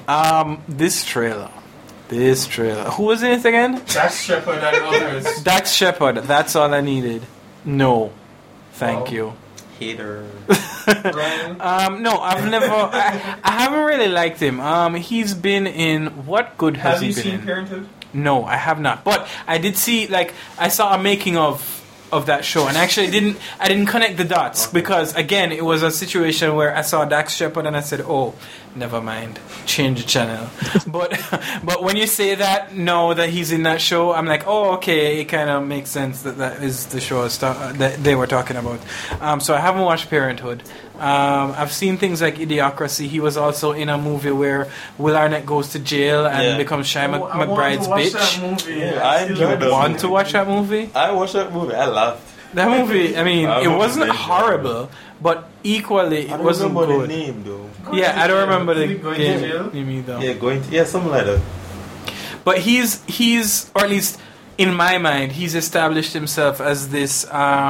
This trailer. Who was in it again? Dax Shepard and others. Dax Shepard. That's all I needed. No, thank you. Hater. Ryan? No, I've never. I haven't really liked him. He's been in what good has Have he you been seen in? Parenthood? No, I have not. But I did see, I saw a making of of that show, and actually I didn't connect the dots because again it was a situation where I saw Dax Shepard and I said, oh, never mind, change the channel. but when you say that that he's in that show, I'm like, oh, okay, it kind of makes sense that is the show that they were talking about. So I haven't watched Parenthood. I've seen things like Idiocracy. He was also in a movie where Will Arnett goes to jail and becomes Shia McBride's bitch. I want to watch that movie. I watched that movie. I laughed. That movie, I mean, it wasn't horrible, but equally it wasn't good. I don't remember the name though. Yeah, I don't remember the name either. Yeah, something like that. But he's, or at least in my mind, he's established himself as this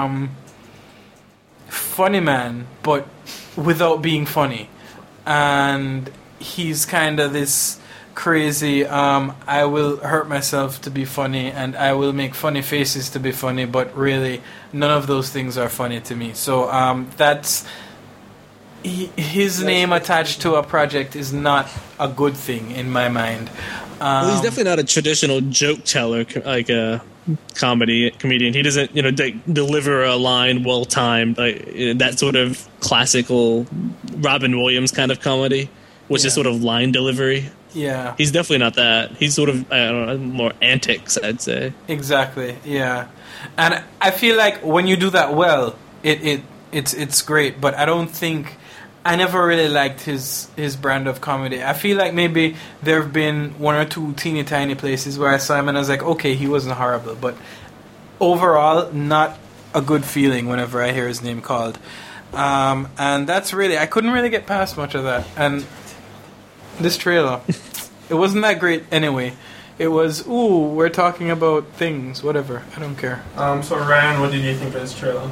funny man, but without being funny, and he's kind of this crazy I will hurt myself to be funny and I will make funny faces to be funny, but really none of those things are funny to me. So that's his name attached to a project is not a good thing in my mind. Well, he's definitely not a traditional joke teller like a comedian. He doesn't deliver a line well timed, like that sort of classical Robin Williams kind of comedy, which is sort of line delivery. Yeah. He's definitely not that. He's sort of, I don't know, more antics, I'd say. Exactly, yeah. And I feel like when you do that well, it's great, but I don't think... I never really liked his brand of comedy. I feel like maybe there have been one or two teeny tiny places where I saw him and I was like, okay, he wasn't horrible, but overall, not a good feeling whenever I hear his name called. And that's really... I couldn't really get past much of that. And... this trailer, it wasn't that great anyway. It was, we're talking about things, whatever. I don't care. So Ryan, what did you think of this trailer?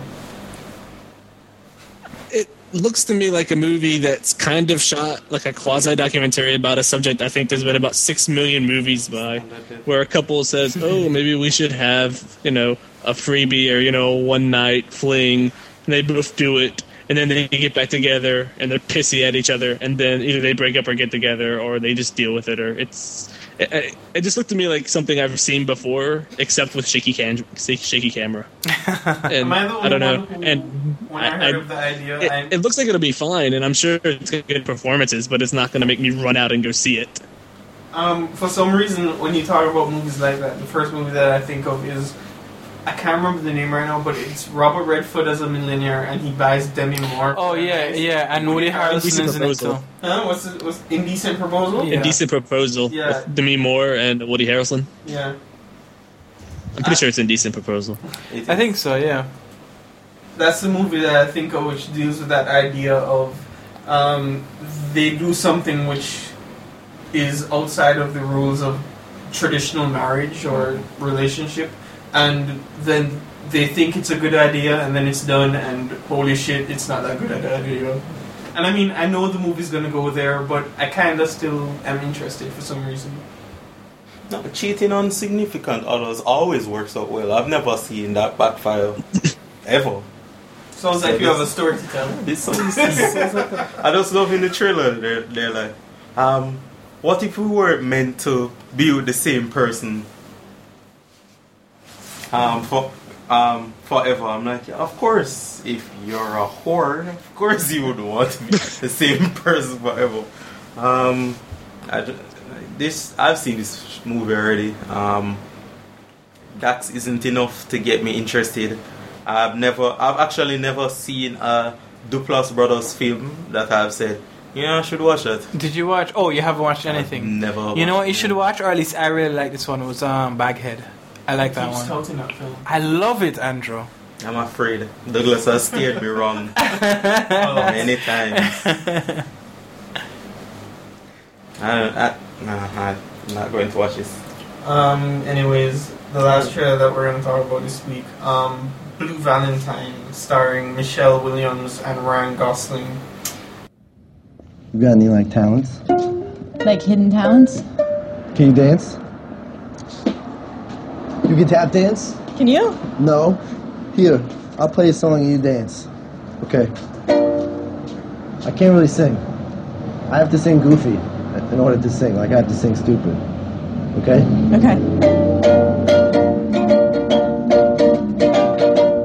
It looks to me like a movie that's kind of shot like a quasi-documentary about a subject I think there's been about 6 million movies by, where a couple says, oh, maybe we should have, a freebie or, a one-night fling, and they both do it. And then they get back together, and they're pissy at each other, and then either they break up or get together, or they just deal with it, or it just looked to me like something I've seen before, except with shaky camera. And Am I the only I don't know. One who, and when I heard of the idea, it looks like it'll be fine, and I'm sure it's going to get performances, but it's not going to make me run out and go see it. For some reason, when you talk about movies like that, the first movie that I think of is, I can't remember the name right now, but it's Robert Redford as a millionaire, and he buys Demi Moore. Oh yeah, and Woody Harrelson is in it too. What's Indecent Proposal? Yeah. Indecent Proposal with Demi Moore and Woody Harrelson. Yeah. I'm pretty sure it's Indecent Proposal. I think so, yeah. That's the movie that I think of which deals with that idea of they do something which is outside of the rules of traditional marriage or relationship, and then they think it's a good idea, and then it's done, and holy shit, it's not that good an idea. And I mean, I know the movie's gonna go there, but I kinda still am interested for some reason. No, cheating on significant others always works out well. I've never seen that backfire ever. Sounds like you have a story to tell. I just love in the trailer. They're like, what if we were meant to be with the same person forever? I'm like, yeah, of course. If you're a whore, of course you would want to be the same person forever. I've seen this movie already. That isn't enough to get me interested. I've actually never seen a Duplass Brothers film that I've said, yeah, I should watch it. Did you watch? Oh, you haven't watched anything? I've never. You know what you should watch, or at least I really like this one. It was Baghead. I like that one. That film. I love it, Andrew. I'm afraid Douglas has steered me wrong many times. I'm not going to watch this. Anyways, the last trailer that we're going to talk about this week, Blue Valentine, starring Michelle Williams and Ryan Gosling. You got any talents? Like hidden talents? Can you dance? You can tap dance? Can you? No. Here, I'll play a song and you dance. Okay. I can't really sing. I have to sing goofy in order to sing. I have to sing stupid. Okay? Okay.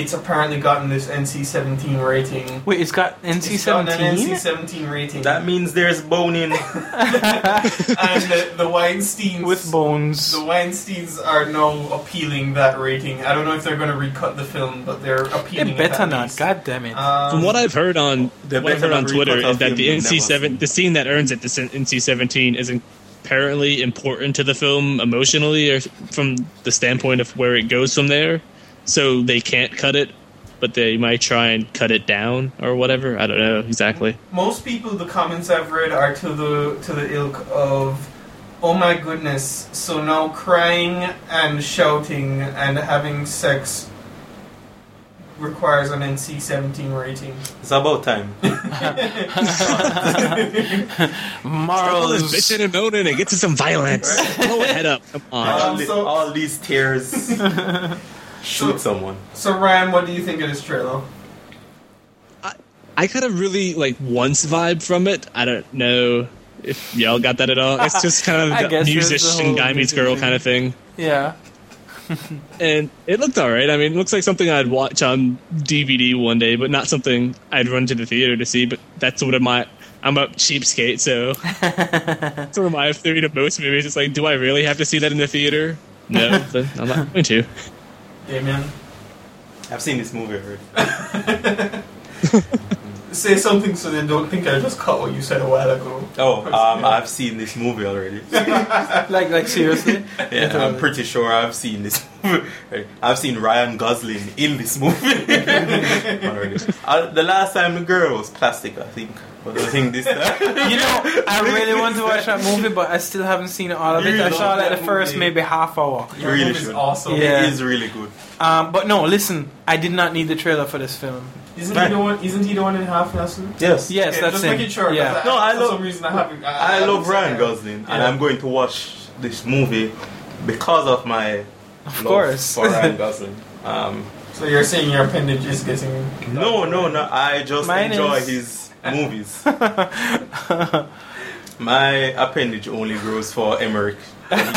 it's apparently gotten this NC-17 rating. Wait, it's got NC-17? It's gotten an NC-17 rating. That means there's boning. And the Weinsteins... With bones. The Weinsteins are now appealing that rating. I don't know if they're going to recut the film, but they're appealing it. They better not. God damn it. From what I've heard on Twitter is that the NC-7, the scene that earns it, the NC-17, is apparently important to the film emotionally, or from the standpoint of where it goes from there. So they can't cut it, but they might try and cut it down or whatever. I don't know exactly. Most people, the comments I've read are to the ilk of, oh my goodness, so now crying and shouting and having sex requires an NC-17 rating. It's about time. Morals. Bitching and moaning and get to some violence. Blow a head up. Come on. All these tears. Shoot someone. So Ryan, what do you think of this trailer? I kind of really once vibe from it. I don't know if y'all got that at all. It's just kind of the musician guy meets girl kind of thing. Yeah. And it looked alright. I mean, it looks like something I'd watch on DVD one day, but not something I'd run to the theater to see. But that's sort of I'm a cheapskate, so sort of my theory to most movies. It's like, do I really have to see that in the theater? No, then I'm not going to. Damien? I've seen this movie already. Say something so they don't think I just caught what you said a while ago. I've seen this movie already. like seriously? Yeah, I'm pretty sure I've seen this movie. I've seen Ryan Gosling in this movie already. The last time the girl was plastic, I think. But I think this time... I really want to watch that movie, but I still haven't seen all of it. I saw the first maybe half hour. You really should. Awesome. Yeah. It is really good. But no, listen, I did not need the trailer for this film. Isn't he the one in Half Nelson? Yes. Yes, okay, that's just him. making sure. Yeah. No, I for love. some reason I love Ryan Gosling, and I'm going to watch this movie because of my love for Ryan Gosling. So you're saying your appendage is getting? No. I just enjoy his movies. My appendage only grows for Emmerich. Only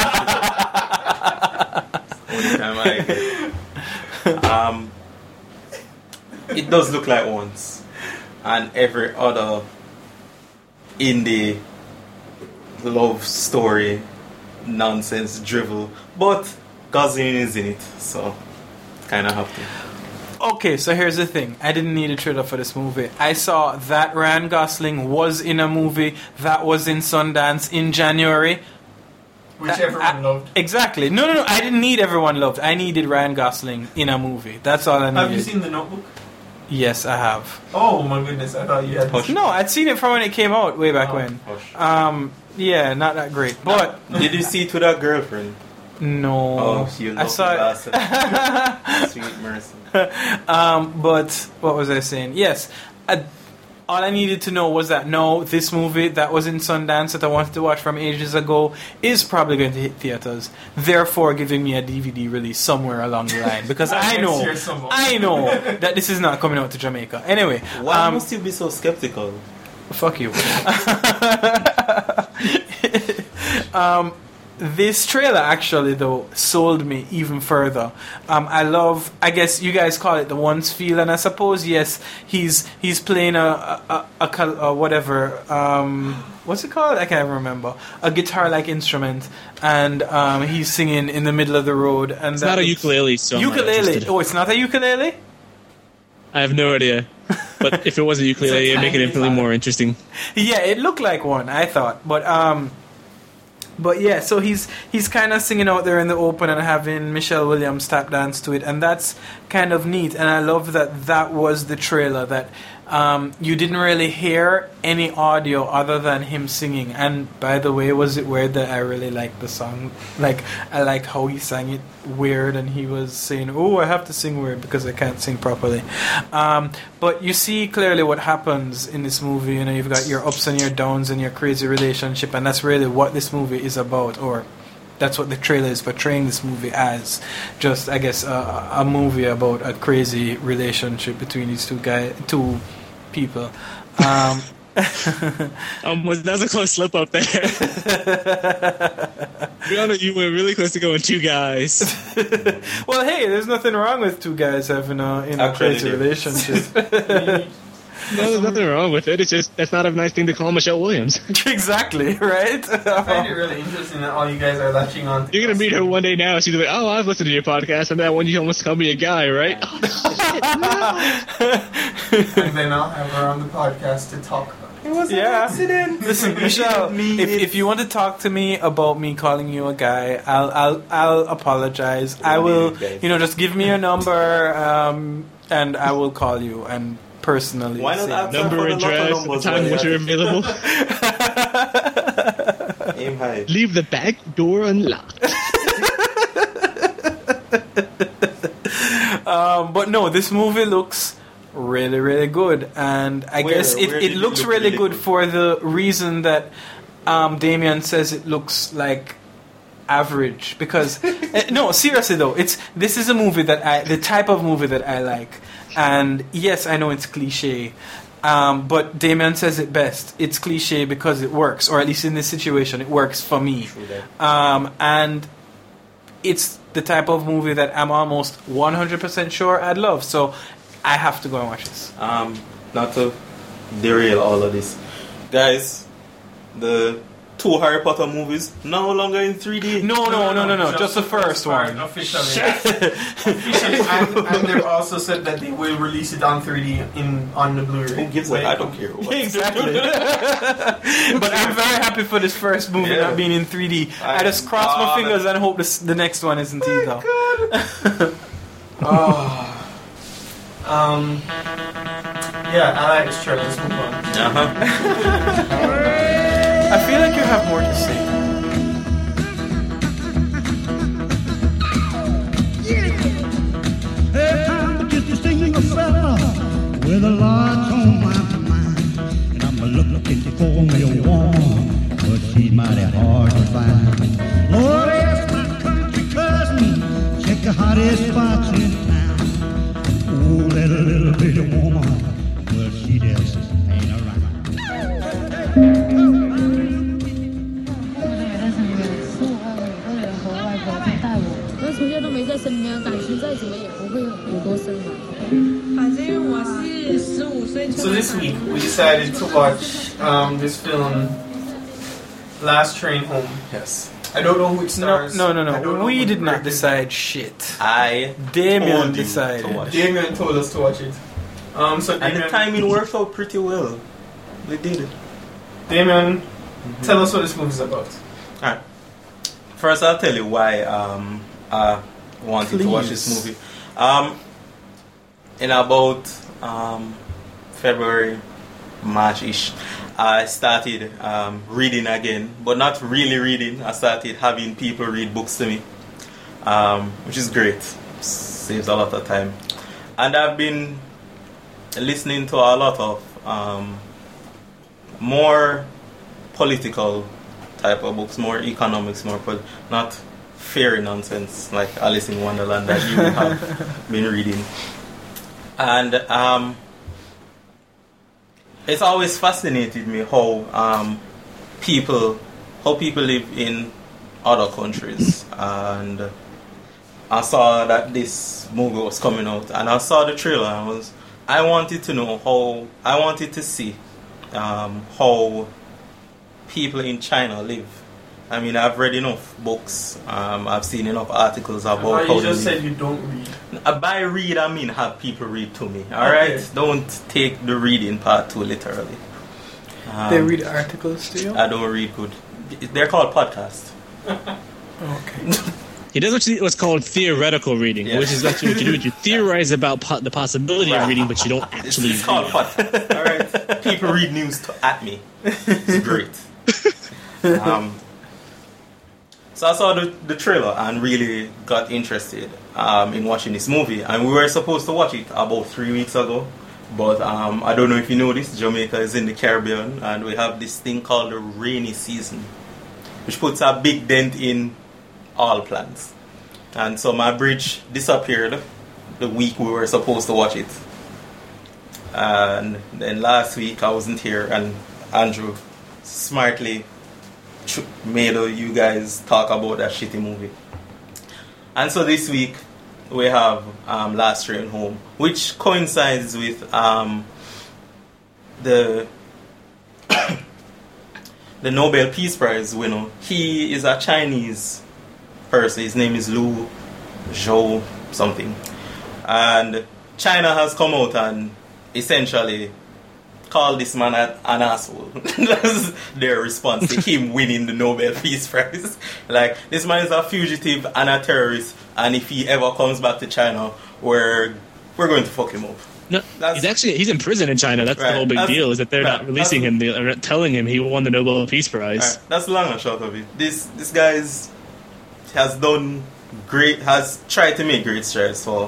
time I get. It does look like Once, and every other indie love story nonsense drivel, but Gosling is in it, so kind of have to. Okay, so here's the thing. I didn't need a trailer for this movie. I saw that Ryan Gosling was in a movie that was in Sundance in January. Which everyone loved. Exactly. No. I didn't need everyone loved. I needed Ryan Gosling in a movie. That's all I needed. Have you seen The Notebook? Yes, I have. Oh my goodness, I thought you had. No, I'd seen it from when it came out way back when. Yeah, not that great. But did you see it with that girlfriend? No. Oh, I saw it. Sweet mercy. But what was I saying? Yes, all I needed to know was that no, this movie that was in Sundance that I wanted to watch from ages ago is probably going to hit theaters, therefore giving me a DVD release somewhere along the line, because I know that this is not coming out to Jamaica. Anyway, why must you be so skeptical? Fuck you. This trailer actually though sold me even further. I guess you guys call it the Once feel, and I suppose yes, he's playing a whatever, what's it called? I can't remember. A guitar-like instrument, and he's singing in the middle of the road. And it's not a ukulele song. Ukulele? Oh, it's not a ukulele? I have no idea. But if it was a ukulele, it'd make it infinitely more interesting. Yeah, it looked like one, I thought. But yeah, so he's kind of singing out there in the open and having Michelle Williams tap dance to it, and that's kind of neat. And I love that was the trailer, that you didn't really hear any audio other than him singing. And by the way, was it weird that I really liked the song? Like, I liked how he sang it weird, and he was saying, oh, I have to sing weird because I can't sing properly. But you see clearly what happens in this movie. You know, you've got your ups and your downs and your crazy relationship, and that's really what this movie is about, or that's what the trailer is portraying this movie as. Just, I guess, a movie about a crazy relationship between these two people. That was a close slip up there. Be honest, you went really close to going two guys. Well, hey, there's nothing wrong with two guys having a crazy relationship. No, there's nothing wrong with it. It's just that's not a nice thing to call Michelle Williams. Exactly, right? I find it really interesting that all you guys are latching on. You're gonna meet her one day now. She's like, "Oh, I've listened to your podcast, and that one you almost called me a guy, right?" Oh, shit, no. And then I'll have her on the podcast to talk about it. It was an accident. Listen, Michelle, if you want to talk to me about me calling you a guy, I'll apologize. I will, just give me your number, and I will call you and personally. Why not ask number, address, the time which you're available? Aim high. Leave the back door unlocked. But no, this movie looks really, really good, and I guess it looks really good for the reason that Damien says it looks like average. Because no, seriously though, this is a movie the type of movie that I like. And yes, I know it's cliche, but Damien says it best. It's cliche because it works, or at least in this situation, it works for me. And it's the type of movie that I'm almost 100% sure I'd love. So I have to go and watch this. Not to derail all of this, guys. The 2 Harry Potter movies no longer in 3D. No. Just the first one. Officially. and they've also said that they will release it on 3D on the Blu-ray. Who gives a? I don't care. Exactly. But I'm very happy for this first movie not being in 3D. I just cross my fingers and hope the next one isn't either. Yeah, I like this trailer. Let's move on. I feel like you have more to say. Hey, I'm just a single fella with a lot on my mind, and I'm looking for me a woman, but she's mighty hard to find. Lord, ask my country cousin, check the hottest spots in town. Oh, that little bitty woman, well, she just ain't around. 从前都没在身边，感情再怎么也不会有多深嘛。反正我是15岁。 So this week we decided to watch this film, Last Train Home. Yes. I don't know who it stars. No. We did not decide shit. Damien decided. Damien told us to watch it. So Damien, and the timing worked out pretty well. They did it. Damien, tell us what this movie is about. Alright. First, I'll tell you why I wanted to watch this movie. In about February, March-ish, I started reading again, but not really reading. I started having people read books to me, which is great. Saves a lot of time. And I've been listening to a lot of more political type of books, more economics, not fairy nonsense like Alice in Wonderland that you have been reading. And it's always fascinated me how people live in other countries. And I saw that this movie was coming out, and I saw the trailer, and I wanted to know I wanted to see how people in China live. I mean, I've read enough books. I've seen enough articles about how you they just live. said you don't read. By read, I mean have people read to me. All right, don't take the reading part too literally. They read articles to you? I don't read good. They're called podcasts. Okay. He does what's called theoretical reading, which is what you do. You theorize about the possibility of reading, but you don't actually read. It's called podcast. All right, people read news at me. It's great. So I saw the trailer and really got interested in watching this movie. And we were supposed to watch it about 3 weeks ago. But I don't know if you know this, Jamaica is in the Caribbean, and we have this thing called the rainy season, which puts a big dent in all plans. And so my bridge disappeared the week we were supposed to watch it. And then last week I wasn't here, and Andrew smartly made you guys talk about that shitty movie. And so this week we have Last Train Home, which coincides with the the Nobel Peace Prize winner. He is a Chinese person. His name is Liu Zhou something. And China has come out and essentially called this man an asshole. That's their response to him winning the Nobel Peace Prize. Like, this man is a fugitive and a terrorist, and if he ever comes back to China, we're going to fuck him up. No, he's in prison in China. That's the whole big deal, is that they're not releasing him, they're not telling him he won the Nobel Peace Prize. Right, that's the long and short of it. This guy has done great, has tried to make great strides for,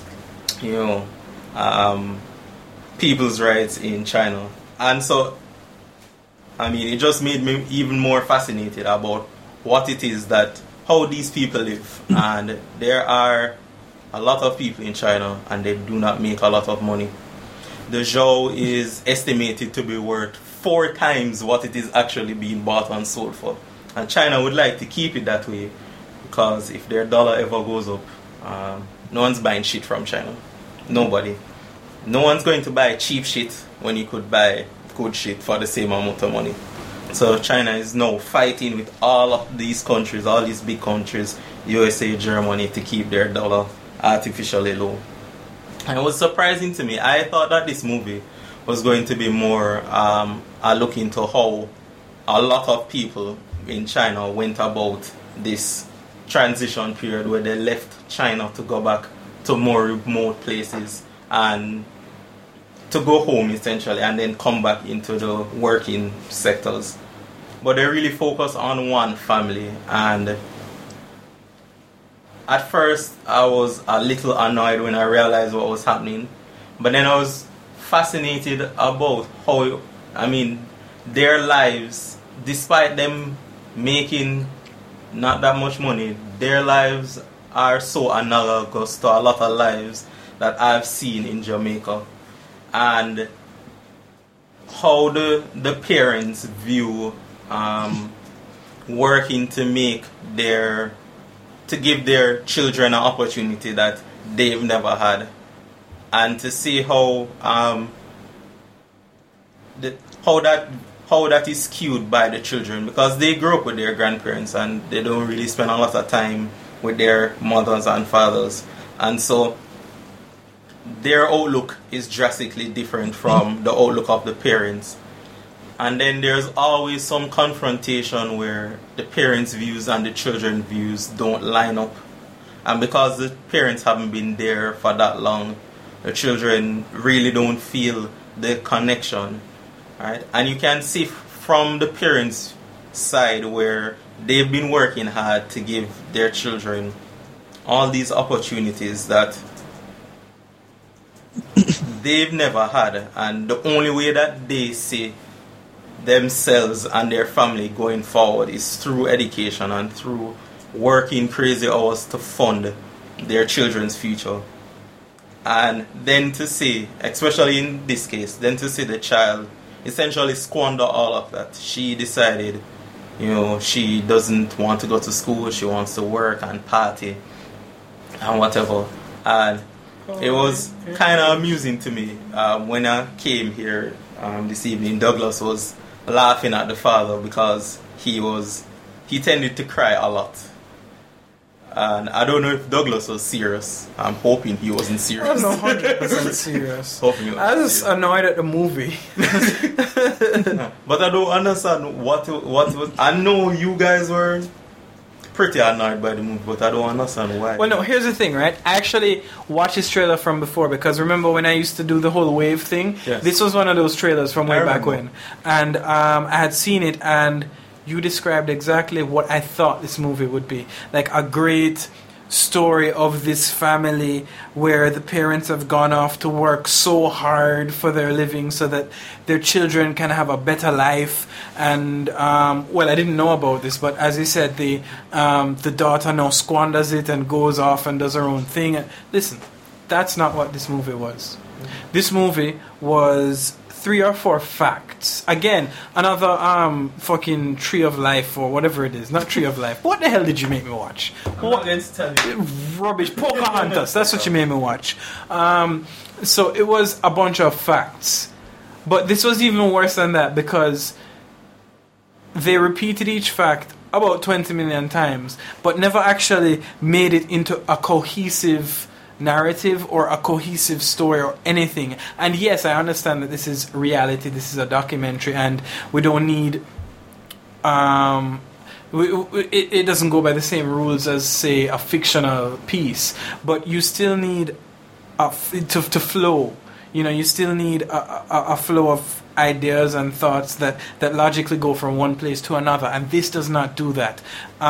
people's rights in China. And so, it just made me even more fascinated about what it is how these people live. And there are a lot of people in China, and they do not make a lot of money. The Zhou is estimated to be worth 4 times what it is actually being bought and sold for. And China would like to keep it that way, because if their dollar ever goes up, no one's buying shit from China. Nobody. No one's going to buy cheap shit when you could buy good shit for the same amount of money. So China is now fighting with all of these countries, all these big countries, USA, Germany, to keep their dollar artificially low. And it was surprising to me. I thought that this movie was going to be more a look into how a lot of people in China went about this transition period where they left China to go back to more remote places and to go home essentially, and then come back into the working sectors. But they really focus on one family, and at first I was a little annoyed when I realized what was happening, but then I was fascinated about how, their lives, despite them making not that much money, their lives are so analogous to a lot of lives that I've seen in Jamaica. And how the parents view working to give their children an opportunity that they've never had, and to see how that is skewed by the children, because they grew up with their grandparents and they don't really spend a lot of time with their mothers and fathers, and so their outlook is drastically different from the outlook of the parents. And then there's always some confrontation where the parents' views and the children's views don't line up. And because the parents haven't been there for that long, the children really don't feel the connection. Right? And you can see from the parents' side where they've been working hard to give their children all these opportunities that they've never had, and the only way that they see themselves and their family going forward is through education and through working crazy hours to fund their children's future. And then to see, especially in this case, then to see the child essentially squander all of that. She decided, she doesn't want to go to school, she wants to work and party and whatever. And it was kind of amusing to me when I came here this evening. Douglas was laughing at the father because he tended to cry a lot, and I don't know if Douglas was serious. I'm hoping he wasn't serious. I'm not 100% serious. I was annoyed at the movie, but I don't understand what was. I know you guys were pretty annoyed by the movie, but I don't understand why. Well, no, here's the thing, right? I actually watched this trailer from before, because remember when I used to do the whole wave thing? Yes. This was one of those trailers from way back when. And I had seen it, and you described exactly what I thought this movie would be. Like a great story of this family where the parents have gone off to work so hard for their living so that their children can have a better life. And I didn't know about this, but as he said, the daughter now squanders it and goes off and does her own thing. Listen, that's not what this movie was. This movie was 3 or 4 facts. Again, another fucking Tree of Life or whatever it is. Not Tree of Life. What the hell did you make me watch? I'm not going to tell you. Rubbish. Pocahontas. That's what you made me watch. So it was a bunch of facts. But this was even worse than that because they repeated each fact about 20 million times, but never actually made it into a cohesive narrative or a cohesive story or anything. And yes, I understand that this is reality, this is a documentary, and we don't need it doesn't go by the same rules as, say, a fictional piece, but you still need to flow. You know, you still need a flow of ideas and thoughts that logically go from one place to another, and this does not do that.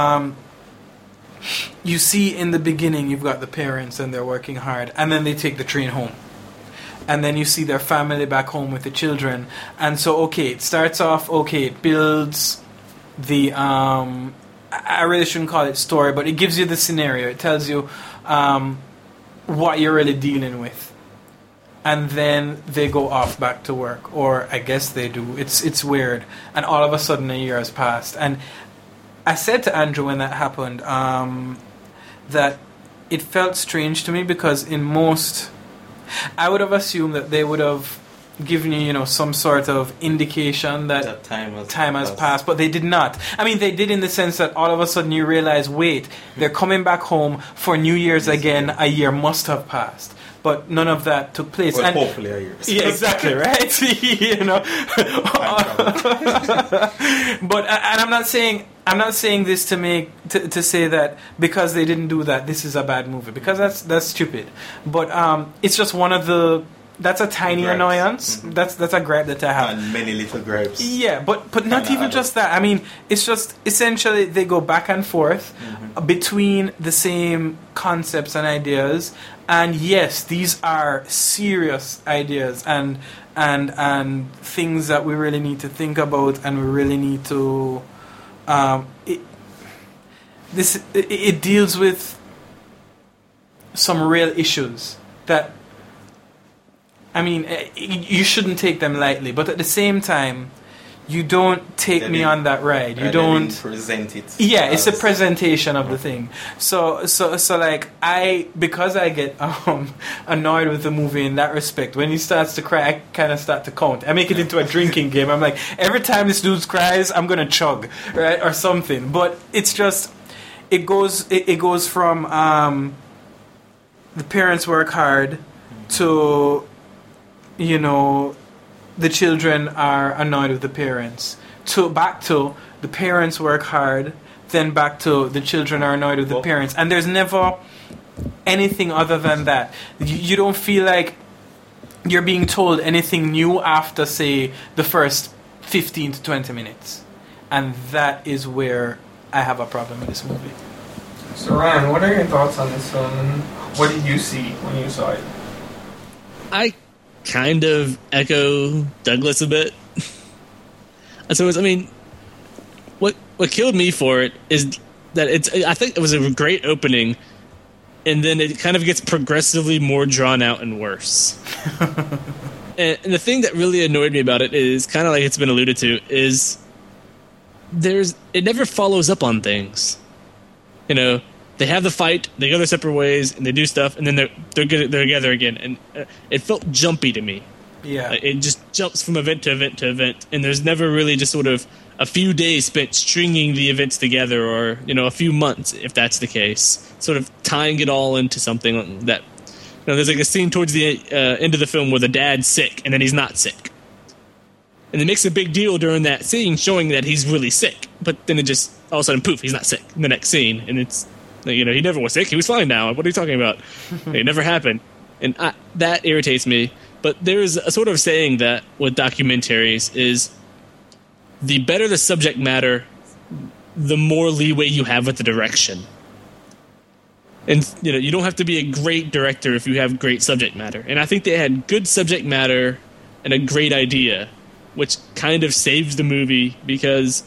You see in the beginning you've got the parents and they're working hard, and then they take the train home, and then you see their family back home with the children, and so it starts off it builds the I really shouldn't call it story, but it gives you the scenario, it tells you what you're really dealing with. And then they go off back to work, or I guess they do. It's weird. And all of a sudden a year has passed. And I said to Andrew when that happened that it felt strange to me because in most... I would have assumed that they would have given you, some sort of indication that time has passed, but they did not. I mean, they did in the sense that all of a sudden you realize, wait, they're coming back home for New Year's again. A year must have passed. But none of that took place. Well, and hopefully a year. Yeah, exactly, right? But and I'm not saying this to say that because they didn't do that, this is a bad movie, because that's stupid. But it's just one of the... That's a tiny gripes. Annoyance. Mm-hmm. That's a gripe that I have. And many little gripes. Yeah, but not even just that. I mean, it's just essentially they go back and forth between the same concepts and ideas. And yes, these are serious ideas and things that we really need to think about, and we really need to. It deals with some real issues that. I mean, you shouldn't take them lightly, but at the same time, you don't take me on that ride. You don't present it. Yeah, it's a presentation of the thing. So like because I get annoyed with the movie in that respect. When he starts to cry, I kind of start to count. I make it into a drinking game. I'm like, every time this dude cries, I'm gonna chug, right, or something. But it's just it goes from the parents work hard to. The children are annoyed with the parents. Back to the parents work hard, then back to the children are annoyed with the parents. And there's never anything other than that. You don't feel like you're being told anything new after, say, the first 15 to 20 minutes. And that is where I have a problem with this movie. So, Ryan, what are your thoughts on this film? And what did you see when you saw it? I kind of echo Douglas a bit. What killed me for it is that I think it was a great opening, and then it kind of gets progressively more drawn out and worse. and the thing that really annoyed me about it is kind of like it's been alluded to is it never follows up on things. They have the fight, they go their separate ways, and they do stuff, and then they're together again. And it felt jumpy to me. Yeah. It just jumps from event to event to event, and there's never really just sort of a few days spent stringing the events together, or a few months, if that's the case, sort of tying it all into something that. There's like a scene towards the end of the film where the dad's sick, and then he's not sick. And it makes a big deal during that scene showing that he's really sick, but then it just, all of a sudden, poof, he's not sick in the next scene, and it's... he never was sick. He was fine now. What are you talking about? It never happened. And that irritates me. But there's a sort of saying that with documentaries is the better the subject matter, the more leeway you have with the direction. And, you don't have to be a great director if you have great subject matter. And I think they had good subject matter and a great idea, which kind of saves the movie because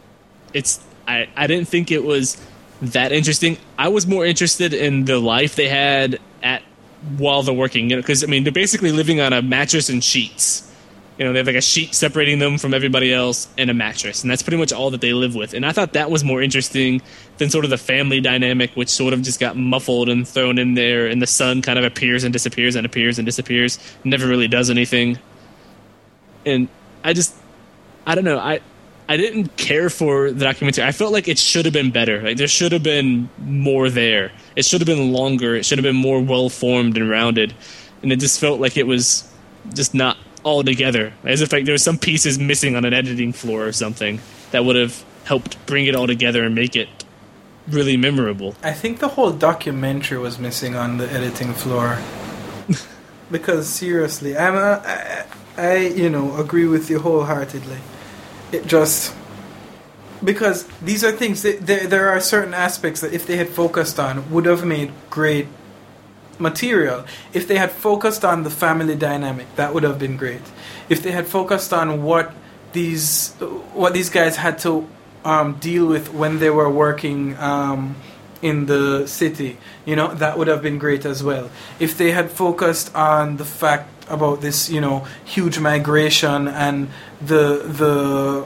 I didn't think it was... that interesting. I was more interested in the life they had at while they're working. Because, I mean, they're basically living on a mattress and sheets. They have like a sheet separating them from everybody else and a mattress. And that's pretty much all that they live with. And I thought that was more interesting than sort of the family dynamic, which sort of just got muffled and thrown in there. And the son kind of appears and disappears and appears and disappears. Never really does anything. And I don't know. I didn't care for the documentary. I felt like it should have been better. Like there should have been more there. It should have been longer. It should have been more well-formed and rounded. And it just felt like it was just not all together, as if like there were some pieces missing on an editing floor or something that would have helped bring it all together and make it really memorable. I think the whole documentary was missing on the editing floor. Because seriously, I agree with you wholeheartedly. It just because these are things that there are certain aspects that if they had focused on would have made great material. If they had focused on the family dynamic, that would have been great. If they had focused on what these guys had to deal with when they were working in the city, that would have been great as well. If they had focused on the fact about this, huge migration and the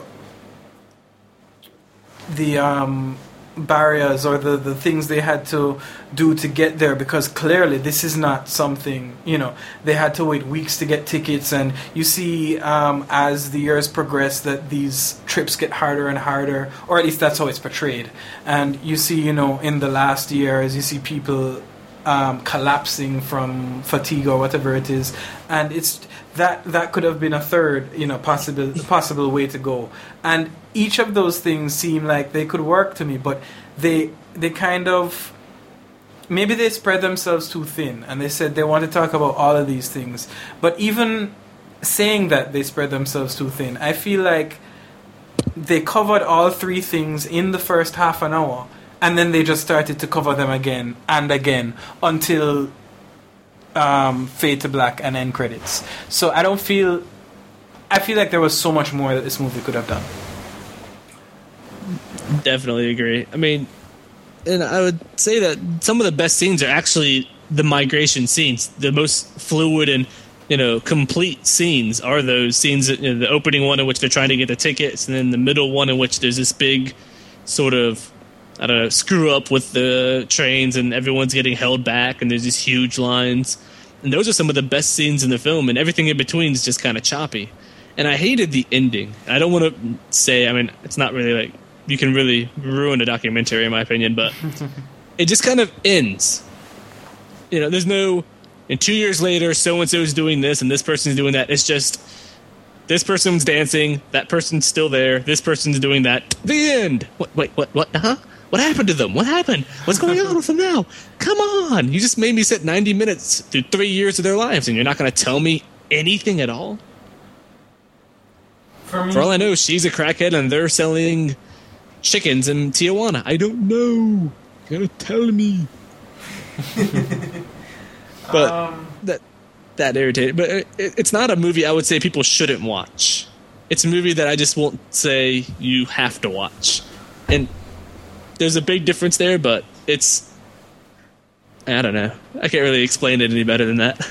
barriers or the things they had to do to get there, because clearly this is not something, they had to wait weeks to get tickets, and you see as the years progress that these trips get harder and harder, or at least that's how it's portrayed. And you see, in the last years, you see people collapsing from fatigue or whatever it is, and it's that could have been a third possible way to go. And each of those things seem like they could work to me, but they kind of maybe they spread themselves too thin, and they said they want to talk about all of these things, but even saying that they spread themselves too thin, I feel like they covered all three things in the first half an hour, and then they just started to cover them again and again until fade to black and end credits. So I feel like there was so much more that this movie could have done. Definitely agree. I mean, and I would say that some of the best scenes are actually the migration scenes. The most fluid and complete scenes are those scenes. The opening one in which they're trying to get the tickets, and then the middle one in which there's this big sort of screw up with the trains and everyone's getting held back and there's these huge lines. And those are some of the best scenes in the film, and everything in between is just kind of choppy. And I hated the ending. I don't want to say, it's not really like, you can really ruin a documentary in my opinion, but it just kind of ends. There's no, and 2 years later, so-and-so is doing this and this person's doing that. It's just, this person's dancing, that person's still there, this person's doing that. The end! What? Uh-huh? What happened to them? What happened? What's going on with them now? Come on! You just made me sit 90 minutes through 3 years of their lives, and you're not going to tell me anything at all? For all I know, she's a crackhead, and they're selling chickens in Tijuana. I don't know. You gotta tell me. But that irritated. But it's not a movie I would say people shouldn't watch. It's a movie that I just won't say you have to watch. And there's a big difference there, but it's, I don't know. I can't really explain it any better than that.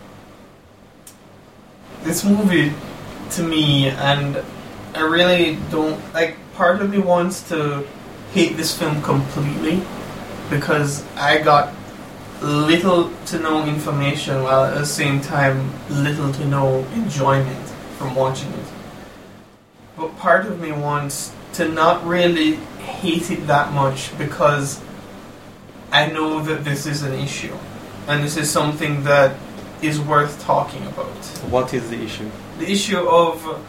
This movie, to me, and I really don't, part of me wants to hate this film completely because I got little to no information while at the same time little to no enjoyment from watching it. But part of me wants to not really hate it that much because I know that this is an issue and this is something that is worth talking about. What is the issue? The issue of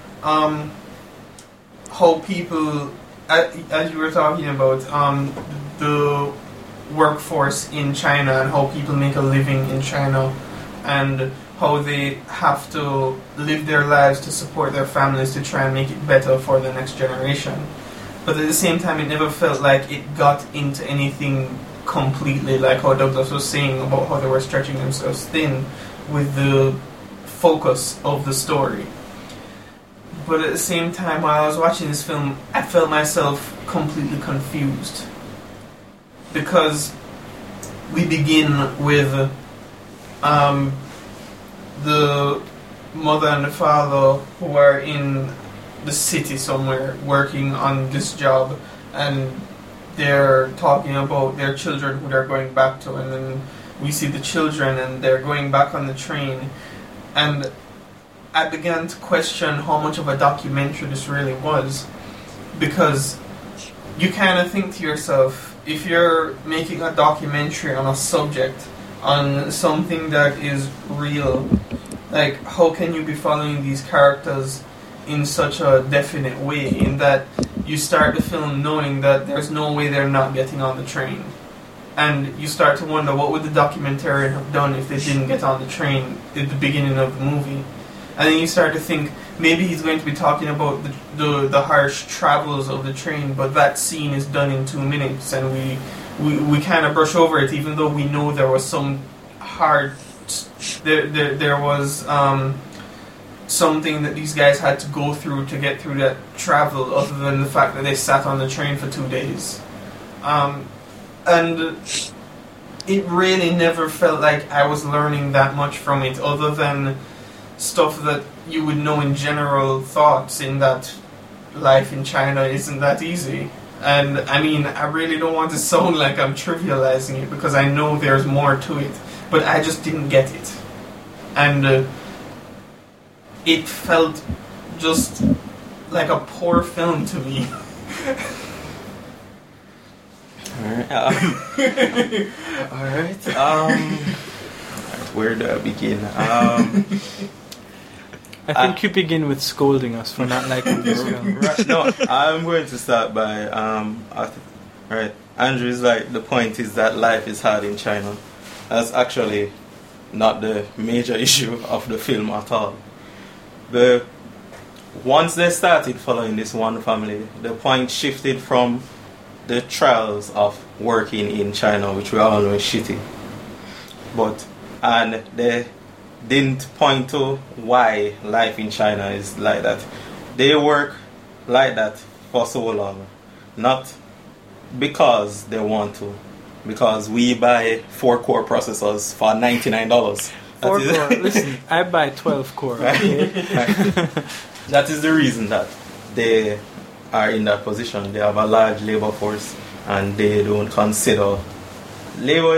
how people, as you were talking about, the workforce in China and how people make a living in China and how they have to live their lives to support their families to try and make it better for the next generation. But at the same time, it never felt like it got into anything completely, like how Douglas was saying about how they were stretching themselves thin with the focus of the story. But at the same time, while I was watching this film, I felt myself completely confused. Because we begin with the mother and the father who are in the city somewhere working on this job, and they're talking about their children who they're going back to, and then we see the children and they're going back on the train, and I began to question how much of a documentary this really was, because you kind of think to yourself, if you're making a documentary on a subject, on something that is real, like, how can you be following these characters in such a definite way, in that you start the film knowing that there's no way they're not getting on the train. And you start to wonder, what would the documentarian have done if they didn't get on the train at the beginning of the movie? And then you start to think, maybe he's going to be talking about the harsh travels of the train, but that scene is done in 2 minutes, and we kind of brush over it, even though we know there was some hard... There was something that these guys had to go through to get through that travel, other than the fact that they sat on the train for 2 days. And it really never felt like I was learning that much from it, other than stuff that you would know in general thoughts, in that life in China isn't that easy. And I mean, I really don't want to sound like I'm trivializing it, because I know there's more to it, but I just didn't get it. And it felt just like a poor film to me. Alright, where do I begin? I think you begin with scolding us for not liking this film. Right, no, I'm going to start by right. Andrew is like, the point is that life is hard in China. That's actually not the major issue of the film at all. Once they started following this one family, the point shifted from the trials of working in China, which we all know is shitty, and they didn't point to why life in China is like that. They work like that for so long, not because they want to, because we buy 4-core processors for $99. 4-core, listen, I buy 12-core. Okay? That is the reason that they are in that position. They have a large labor force, and they don't consider labor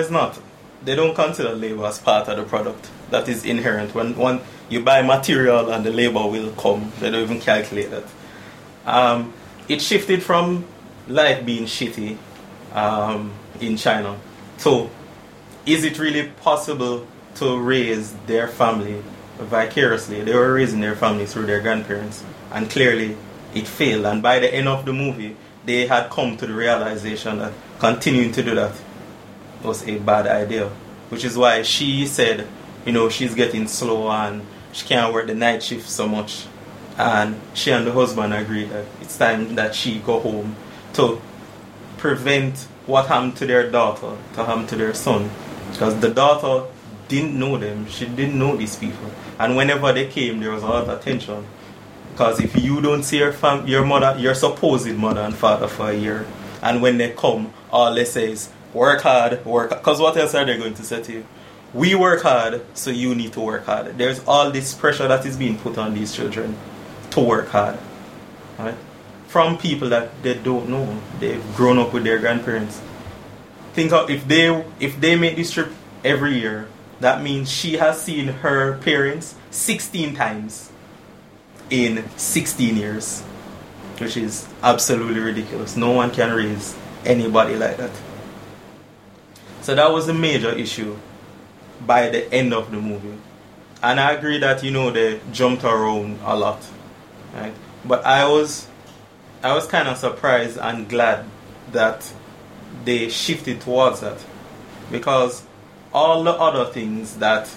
as part of the product. That is inherent. When you buy material and the labor will come, they don't even calculate that. It shifted from life being shitty in China. So, is it really possible to raise their family vicariously? They were raising their family through their grandparents, and clearly it failed. And by the end of the movie, they had come to the realization that continuing to do that was a bad idea, which is why she said, she's getting slow and she can't work the night shift so much, and she and the husband agreed that it's time that she go home to prevent what happened to their daughter to happen to their son, because the daughter didn't know them. She didn't know these people, and whenever they came, there was a lot of tension, because if you don't see your mother, your supposed mother and father for a year, and when they come, all they say is work hard, because what else are they going to say to you? We work hard, so you need to work hard. There's all this pressure that is being put on these children to work hard, right? From people that they don't know. They've grown up with their grandparents. Think of if they make this trip every year, that means she has seen her parents 16 times in 16 years, which is absolutely ridiculous. No one can raise anybody like that. So that was a major issue by the end of the movie. And I agree that, they jumped around a lot, right? But I was kind of surprised and glad that they shifted towards that, because all the other things that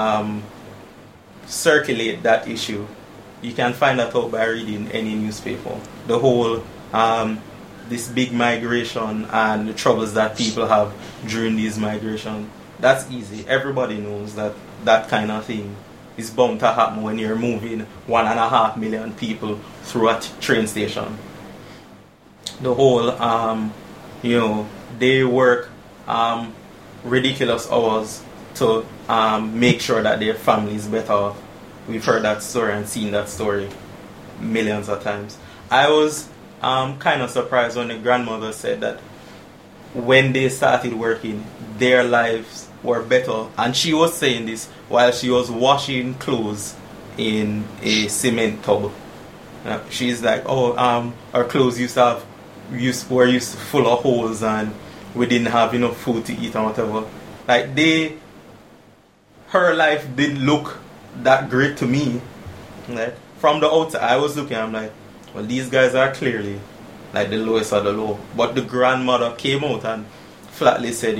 circulate that issue, you can find that out by reading any newspaper. The whole this big migration and the troubles that people have during these migration, that's easy. Everybody knows that kind of thing is bound to happen when you're moving 1.5 million people through a train station. The whole, they work ridiculous hours to make sure that their family is better off. We've heard that story and seen that story millions of times. I was kind of surprised when the grandmother said that when they started working, their lives were better. And she was saying this while she was washing clothes in a cement tub. She's like, our clothes were full of holes and we didn't have enough food to eat and whatever. Like her life didn't look that great to me. Right? From the outside, I was looking, I'm like, well, these guys are clearly like the lowest of the low. But the grandmother came out and flatly said,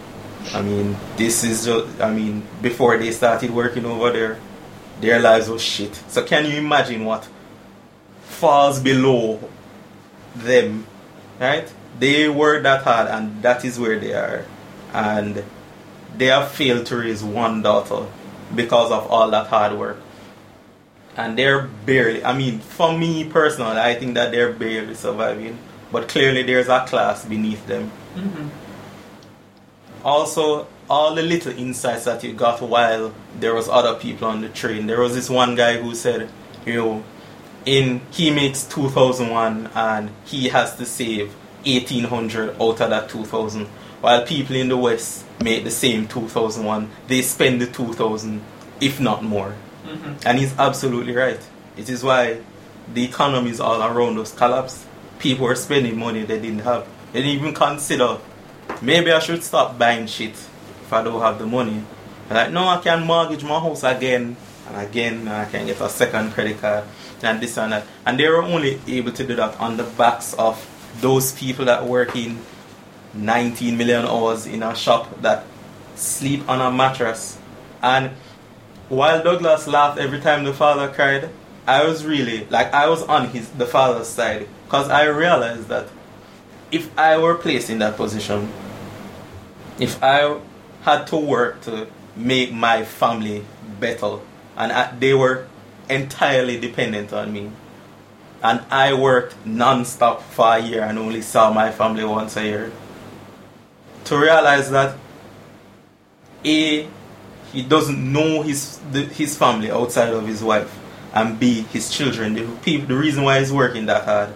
this is just, before they started working over there, their lives was shit. So can you imagine what falls below them, right? They worked that hard and that is where they are. And they have failed to raise one daughter because of all that hard work. And they're barely, for me personally, I think that they're barely surviving. But clearly there's a class beneath them. Mm-hmm. Also, all the little insights that you got while there was other people on the train. There was this one guy who said, he makes 2,001 and he has to save 1,800 out of that 2,000. While people in the West make the same 2,001, they spend the 2,000, if not more. Mm-hmm. And he's absolutely right. It is why the economies all around us collapsed. People were spending money they didn't have. They didn't even consider, maybe I should stop buying shit if I don't have the money. Like, no, I can mortgage my house again and again, and I can get a second credit card and this and that. And they were only able to do that on the backs of those people that work in 19 million hours in a shop that sleep on a mattress. And while Douglas laughed every time the father cried, I was really, I was on the father's side, because I realized that if I were placed in that position, if I had to work to make my family better, and they were entirely dependent on me, and I worked non-stop for a year and only saw my family once a year, to realize that A, he doesn't know his family outside of his wife, and B, his children, the reason why he's working that hard.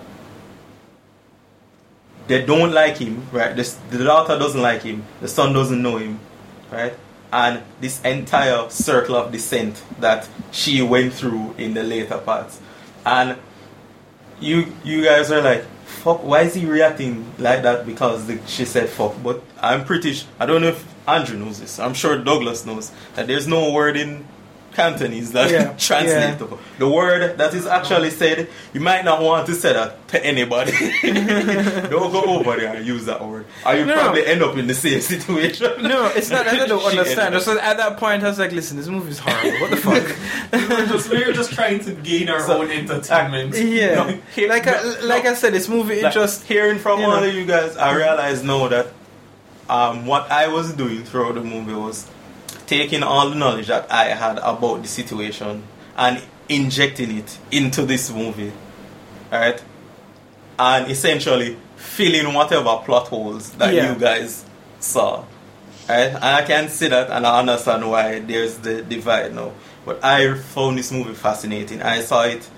They don't like him, right? The daughter doesn't like him, the son doesn't know him, right? And this entire circle of descent that she went through in the later parts. And you guys are like, fuck, why is he reacting like that because she said fuck? But I don't know if Andrew knows this, I'm sure Douglas knows, that there's no word in Cantonese that translates to the word that is actually said. You might not want to say that to anybody. Don't go over there and use that word, or you probably end up in the same situation. No, it's not. I don't understand. So at that point, I was like, "Listen, this movie is horrible. What the fuck?" we were just trying to gain our own entertainment. Yeah, like I said, this movie is just hearing from all of you guys. I realize now that what I was doing throughout the movie was taking all the knowledge that I had about the situation and injecting it into this movie, right? And essentially filling whatever plot holes that you guys saw, right? And I can see that, and I understand why there's the divide now. But I found this movie fascinating. I saw it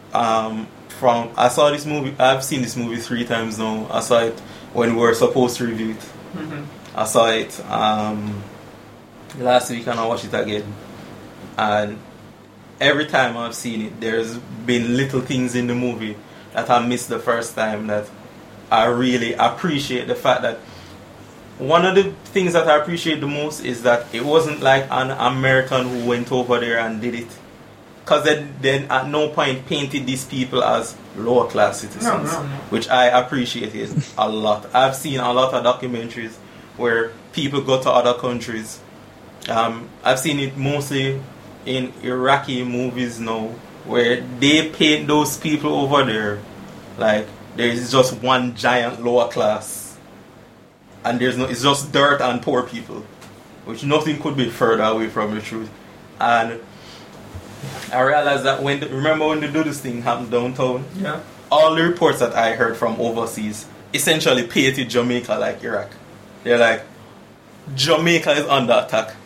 this movie. I've seen this movie 3 times now. I saw it when we were supposed to review it. Mm-hmm. I saw it last week and I watched it again, and every time I've seen it, there's been little things in the movie that I missed the first time that I really appreciate. The fact that one of the things that I appreciate the most is that it wasn't like an American who went over there and did it, because they at no point painted these people as lower class citizens, which I appreciated a lot. I've seen a lot of documentaries where people go to other countries. I've seen it mostly in Iraqi movies now, where they paint those people over there like there is just one giant lower class, and it's just dirt and poor people, which nothing could be further away from the truth. And I realized that remember when the Dudus thing happened downtown? Yeah. All the reports that I heard from overseas essentially painted Jamaica like Iraq. They're like, Jamaica is under attack.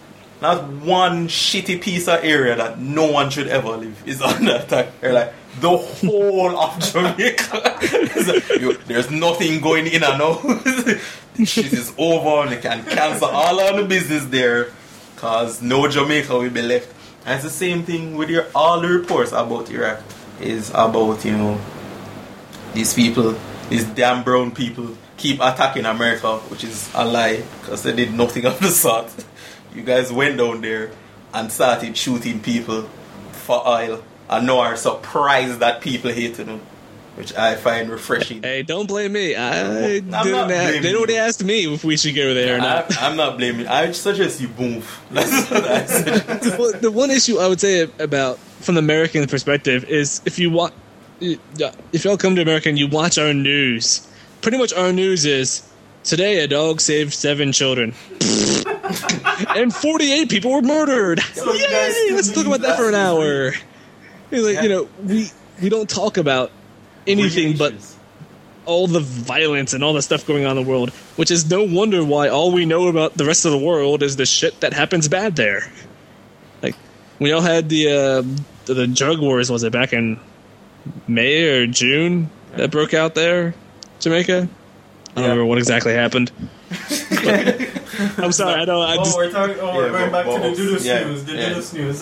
not one shitty piece of area that no one should ever live is under attack. They're like, the whole of Jamaica. There's nothing going in and out. This shit is over. They can cancel all of the business there because no Jamaica will be left. And it's the same thing with all the reports about Iraq is about, you know, these people, these damn brown people keep attacking America, which is a lie because they did nothing of the sort. You guys went down there and started shooting people for oil and now are surprised that people hated them, which I find refreshing. Hey, don't blame me. They already asked me if we should go there or not. I'm not blaming. I suggest you move. That's what I suggest. Well, the one issue I would say about from the American perspective is if y'all come to America and you watch our news, pretty much our news is today a dog saved 7 children. And 48 people were murdered. So yay! Let's talk about that for an hour. Like, you know, we don't talk about anything but all the violence and all the stuff going on in the world, which is no wonder why all we know about the rest of the world is the shit that happens bad there. Like, when y'all had the drug wars, was it back in May or June that broke out there, Jamaica? I don't remember what exactly happened. I'm sorry, we're going back to the Judas news. The Judas news.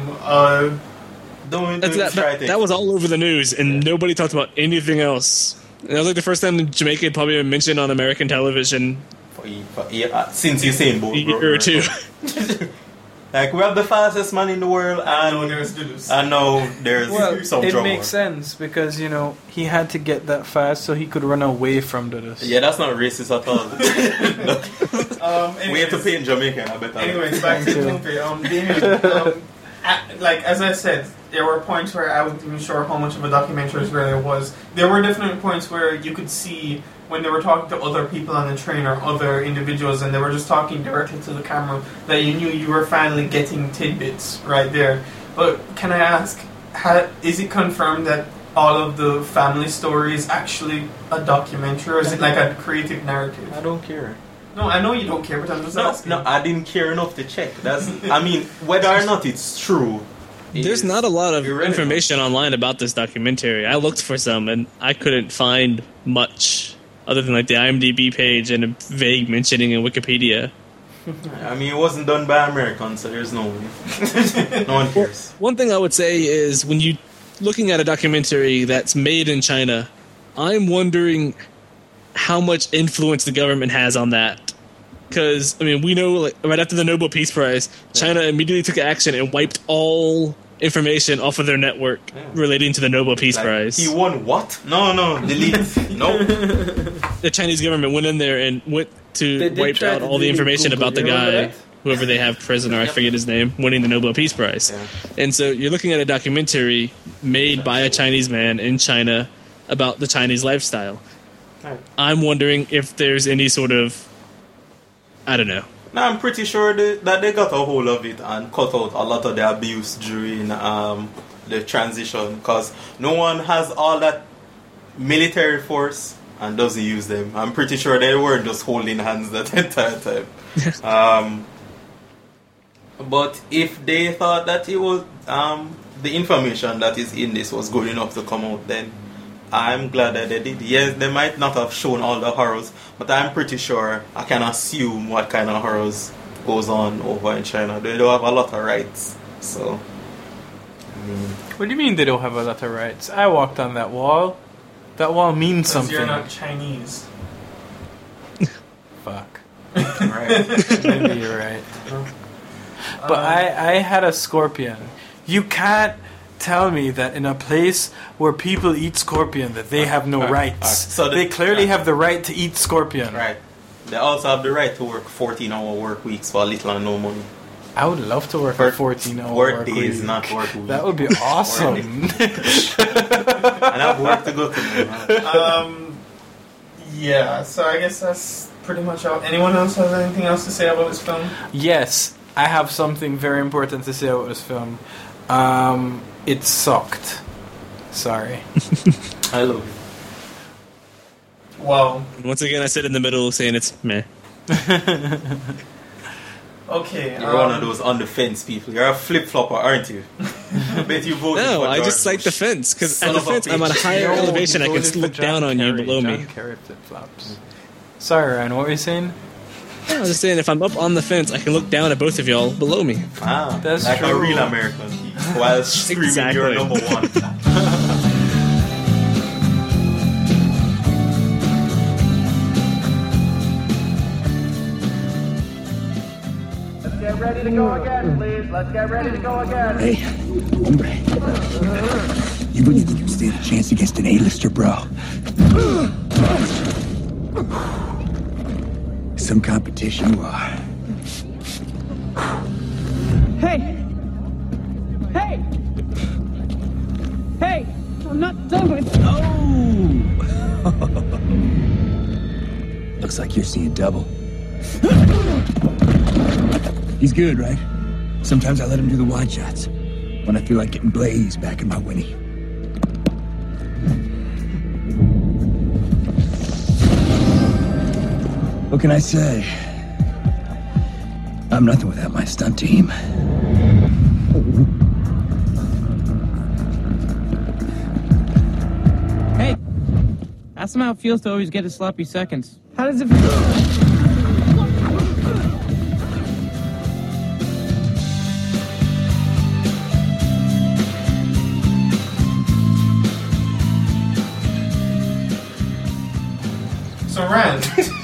That was all over the news, and nobody talked about anything else. And that was like the first time Jamaica had probably been mentioned on American television since you seen both. A year or two. Like, we have the fastest man in the world, and now there's some trouble. It makes sense because, you know, he had to get that fast so he could run away from Dudus. Yeah, that's not racist at all. We have to pay in Jamaica. I bet. Anyways, back to Damien. Like, as I said, there were points where I wasn't even sure how much of a documentary really was. There were definitely points where you could see when they were talking to other people on the train or other individuals and they were just talking directly to the camera that you knew you were finally getting tidbits right there. But can I ask, is it confirmed that all of the family story is actually a documentary or is it like a creative narrative? I don't care. No, I know you don't care, but I'm just asking. No, I didn't care enough to check. I mean, whether or not it's true. There's not a lot of information online about this documentary. I looked for some, and I couldn't find much other than like the IMDb page and a vague mentioning in Wikipedia. I mean, it wasn't done by Americans, so there's no way. No one cares. One thing I would say is when you looking at a documentary that's made in China, I'm wondering how much influence the government has on that. Because, I mean, we know, like, right after the Nobel Peace Prize, China immediately took action and wiped all information off of their network relating to the Nobel Peace Prize. He won what? No, delete. No. The Chinese government went in there and wiped out all the information about the guy, whoever they have prisoner, I forget his name, winning the Nobel Peace Prize. Yeah. And so you're looking at a documentary made by a Chinese man in China about the Chinese lifestyle. I'm wondering if there's any sort of, I don't know. No, I'm pretty sure that they got a hold of it and cut out a lot of the abuse during the transition because no one has all that military force and doesn't use them. I'm pretty sure they weren't just holding hands that entire time. But if they thought that it was the information that is in this was good enough to come out, then I'm glad that they did. Yes, they might not have shown all the horrors, but I'm pretty sure I can assume what kind of horrors goes on over in China. They don't have a lot of rights, so. What do you mean they don't have a lot of rights? I walked on that wall. That wall means something. You're not Chinese. Fuck. Right. Maybe you're right. But I had a scorpion. You can't tell me that in a place where people eat scorpion that they have no rights. So they clearly have the right to eat scorpion. Right. They also have the right to work 14-hour work weeks for little and no money. I would love to work a 14-hour work days, not work weeks. That would be awesome. And I have work to go to. Yeah, so I guess that's pretty much all. Anyone else have anything else to say about this film? Yes, I have something very important to say about this film. It sucked. Sorry. I love it. Wow. Once again, I sit in the middle saying it's meh. Okay. You're one of those on the fence people. You're a flip-flopper, aren't you? I bet you voted No, for I George just like Bush. the fence, because Son at the of a fence I'm at a bitch. higher No, elevation. I he can voted look for down John on you Kerry. below me. John Kerry flip-flops. Sorry, Ryan, what were you saying? I was just saying, if I'm up on the fence, I can look down at both of y'all below me. Ah, That's like true. a real American while screaming you're Exactly. number one. Let's get ready to go again, please. Let's get ready to go again. Hey, hombre. You really think you stand a chance against an A-lister, bro? Some competition you are. Hey! Hey! Hey! I'm not done with. Looks like you're seeing double. He's good, right? Sometimes I let him do the wide shots when I feel like getting blazed back in my Winnie. What can I say? I'm nothing without my stunt team. Hey, ask him how it feels to always get his sloppy seconds. How does it feel? So, Rand,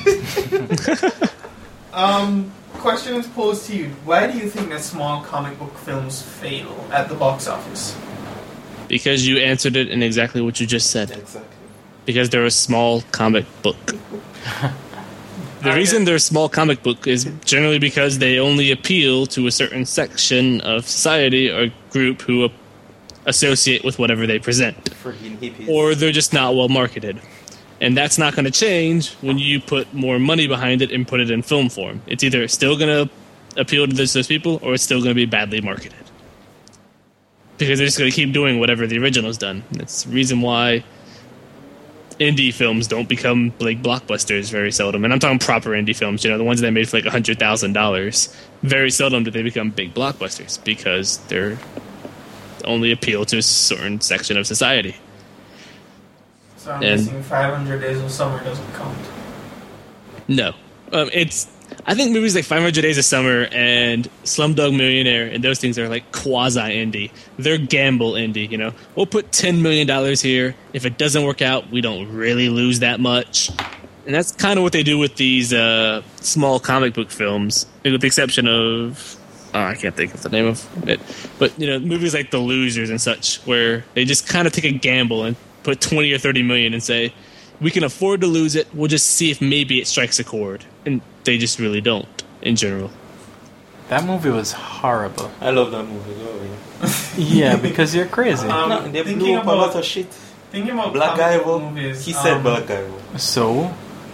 question is posed to you. Why do you think that small comic book films fail at the box office? Because you answered it in exactly what you just said. Exactly. Because they're a small comic book. The reason they're a small comic book is generally because they only appeal to a certain section of society or group who associate with whatever they present. Freaking hippies. Or they're just not well marketed. And that's not going to change when you put more money behind it and put it in film form. It's either still going to appeal to those people or it's still going to be badly marketed. Because they're just going to keep doing whatever the original's done. That's the reason why indie films don't become like blockbusters very seldom. And I'm talking proper indie films, the ones that made for like $100,000. Very seldom do they become big blockbusters because they're only appeal to a certain section of society. So I'm guessing 500 Days of Summer doesn't count. No. I think movies like 500 Days of Summer and Slumdog Millionaire and those things are like quasi-indie. They're gamble indie, We'll put $10 million here. If it doesn't work out, we don't really lose that much. And that's kind of what they do with these small comic book films, with the exception of... I can't think of the name of it. But, movies like The Losers and such, where they just kind of take a gamble and put 20 or 30 million and say, we can afford to lose it, we'll just see if maybe it strikes a chord. And they just really don't, in general. That movie was horrible. I love that movie. Yeah, because you're crazy. No, they blew up a lot of shit. Thinking about Black comic Guy, book movies, he said Black Guy. So?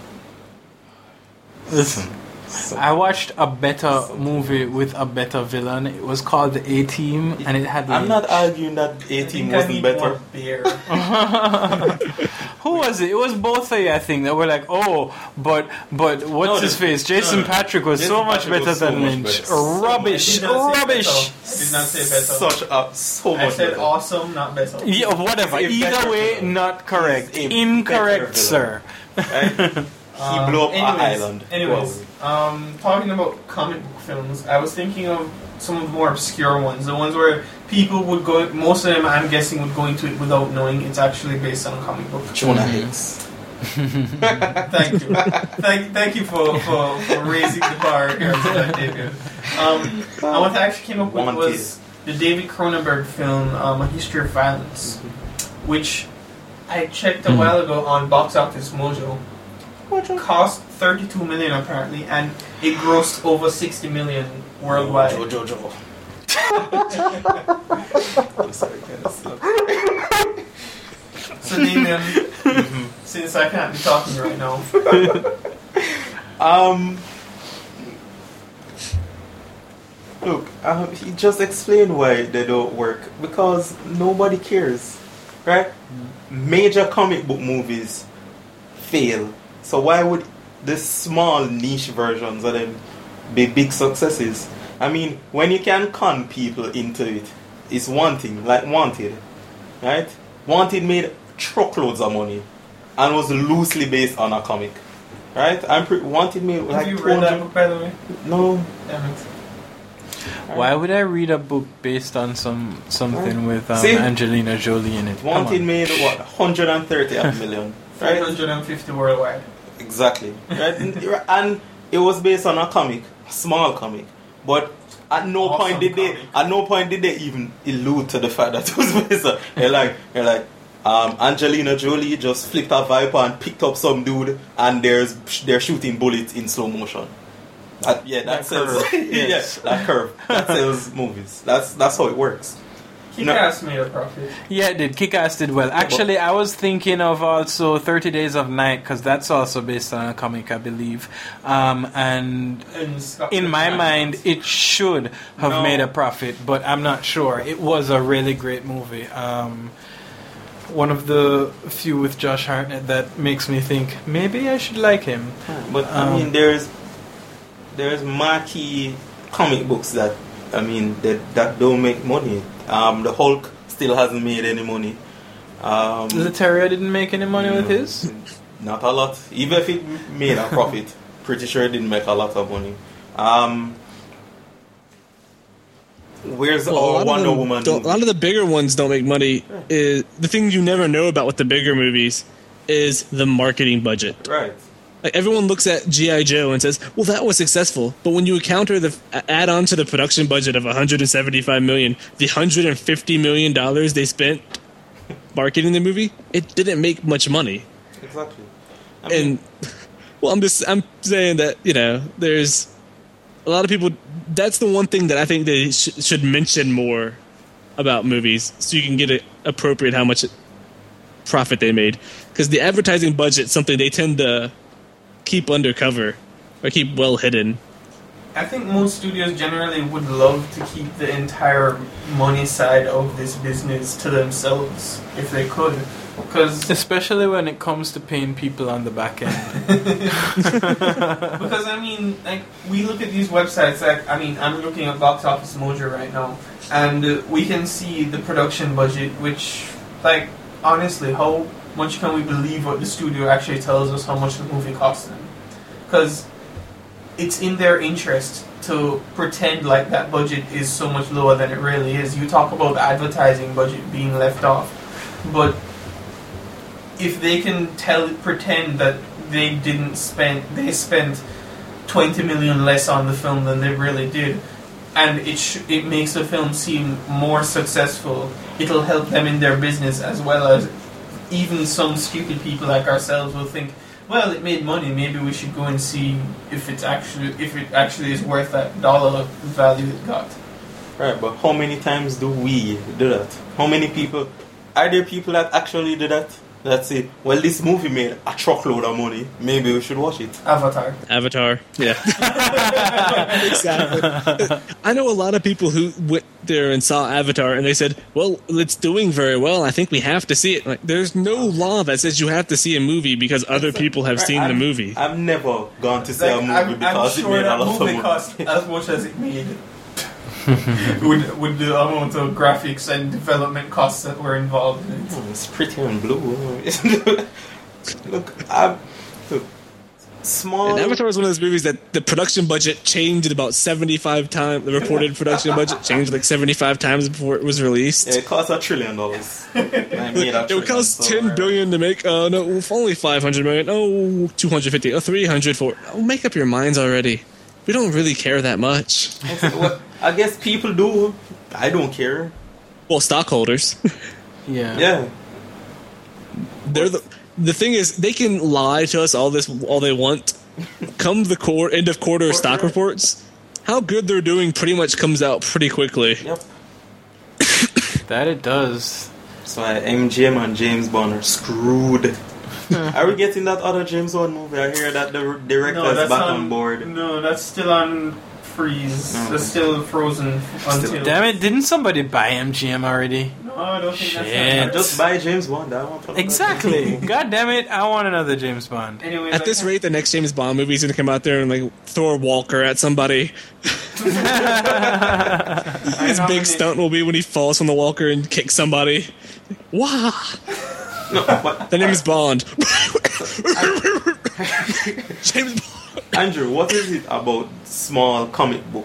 Listen. I watched a better movie with a better villain. It was called The A-Team, and it had... I'm not arguing that A-Team wasn't better. Who was it? It was both of you, I think, that were like, but what's his face? Jason Patrick was so much better than Lynch. Rubbish. Rubbish. I did not say better. So much I said better. awesome, not better. Yeah, whatever. Either way, not correct. Incorrect, sir. He blew up our island. Anyways, talking about comic book films, I was thinking of some of the more obscure ones. The ones where people would go, most of them I'm guessing would go into it without knowing it's actually based on a comic book. Jonah Hex. Thank you. Thank you for raising the bar here, David. What I actually came up with was the David Cronenberg film, A History of Violence, which I checked a while ago on Box Office Mojo. Cost $32 million apparently, and it grossed over $60 million worldwide. Joe. I'm sorry, So Damien, since I can't be talking right now, look, he just explained why they don't work. Because nobody cares, right? Major comic book movies fail. So why would the small niche versions of them be big successes. I mean, when you can con people into it, it's one thing. Like Wanted, right? Wanted made truckloads of money and was loosely based on a comic, right? Wanted made like. Have you read that book, by the way? No. Damn it. Why would I read a book based on something with Angelina Jolie in it? Wanted made what 130 million, right? 350 worldwide. Exactly, right? And it was based on a comic, a small comic, but at no point did they even allude to the fact that it was based on. They're like, Angelina Jolie just flipped a Viper and picked up some dude, and they're shooting bullets in slow motion. That sells. Yes, that curve. That sells movies. That's how it works. Kick-Ass made a profit. Yeah, it did. Kick-Ass did well. Actually, I was thinking of also 30 Days of Night, because that's also based on a comic, I believe. And in my mind, it should have made a profit, but I'm not sure. It was a really great movie. One of the few with Josh Hartnett that makes me think maybe I should like him. But I mean, there's marquee comic books that don't make money. The Hulk still hasn't made any money. The Terrier didn't make any money with his? Not a lot. Even if it made a profit, pretty sure it didn't make a lot of money. Where's Wonder Woman? A lot of the bigger ones don't make money. The thing you never know about with the bigger movies is the marketing budget. Right. Like everyone looks at G.I. Joe and says, well, that was successful. But when you add on to the production budget of $175 million, the $150 million they spent marketing the movie, it didn't make much money. Exactly. I'm saying that, there's a lot of people, that's the one thing that I think they should mention more about movies so you can get appropriate how much profit they made. Because the advertising budget is something they tend to keep undercover or keep well hidden. I think most studios generally would love to keep the entire money side of this business to themselves if they could, especially when it comes to paying people on the back end. Because we look at these websites. I'm looking at Box Office Mojo right now, and we can see the production budget. Which, honestly, how much can we believe what the studio actually tells us how much the movie cost them? Because it's in their interest to pretend like that budget is so much lower than it really is. You talk about the advertising budget being left off, but if they can pretend that they spent 20 million less on the film than they really did, and it makes the film seem more successful, it'll help them in their business, as well as even some stupid people like ourselves will think, well, it made money, maybe we should go and see if it actually is worth that dollar value it got. Right, but how many times do we do that? How many people? Are there people that actually do that? That say, well, this movie made a truckload of money, maybe we should watch it. Avatar, yeah. Exactly. I know a lot of people who went there and saw Avatar and they said, well, it's doing very well, I think we have to see it. Like, there's no law that says you have to see a movie because other people have seen the movie. I've never gone to see a movie because it made a lot of money. Cost as much as it made. with the amount of graphics and development costs that were involved in it. It's pretty and blue. Look, small. And Avatar was one of those movies that the production budget changed about 75 times. The reported production budget changed like 75 times before it was released. Yeah, it cost $1 trillion. It would cost $10 billion to make. No, only $500 million. Oh, 250. Oh, 300 for. Oh, make up your minds already. We don't really care that much. Well, I guess people do. I don't care. Well, stockholders. Yeah. They're the thing is, they can lie to us all they want. Come the end of quarter stock reports, how good they're doing pretty much comes out pretty quickly. Yep. That it does. So MGM and James Bond are screwed. Are we getting that other James Bond movie? I hear that the director's back on board. No, that's still on freeze. That's still frozen until... Damn it, didn't somebody buy MGM already? No, I don't think Shit. Just buy James Bond. I want to Exactly. God damn it! I want another James Bond. Anyway, At this rate, the next James Bond movie is going to come out there and like throw a Walker at somebody. His big stunt will be when he falls from the Walker and kicks somebody. Wah! No, but the name is Bond. James Bond. Andrew, what is it about small comic book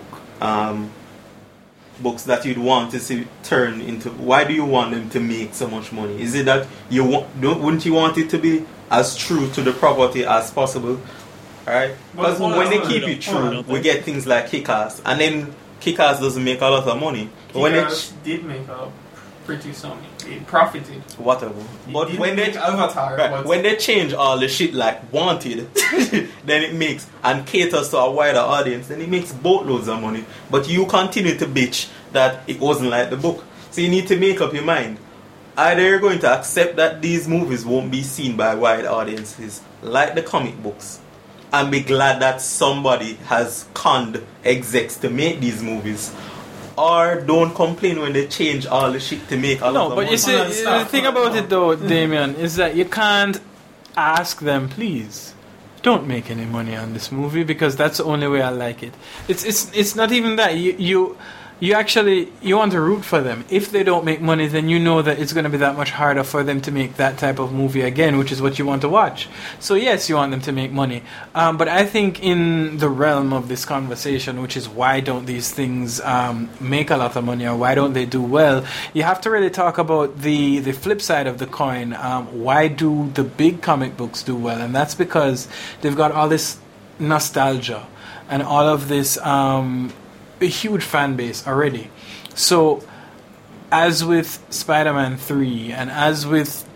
books that you'd want to see turn into? Why do you want them to make so much money? Is it that you wouldn't you want it to be as true to the property as possible? Alright? Because when they keep it true, we get things like Kick-Ass, and then Kick-Ass doesn't make a lot of money. Kick-Ass did make a pretty some. It profited. Whatever. But when they Avatar, right, when they change all the shit like Wanted, then it makes and caters to a wider audience, then it makes boatloads of money. But you continue to bitch that it wasn't like the book. So you need to make up your mind. Either you're going to accept that these movies won't be seen by wide audiences, like the comic books, and be glad that somebody has conned execs to make these movies, or don't complain when they change all the shit to make a lot of money. No, but you see, the thing about it though, Damien, is that you can't ask them, please, don't make any money on this movie, because that's the only way I like it. It's not even that. You actually want to root for them. If they don't make money, then you know that it's going to be that much harder for them to make that type of movie again, which is what you want to watch. So yes, you want them to make money. But I think in the realm of this conversation, which is why don't these things make a lot of money, or why don't they do well, you have to really talk about the flip side of the coin. Why do the big comic books do well? And that's because they've got all this nostalgia and all of this a huge fan base already. So as with Spider-Man 3 and as with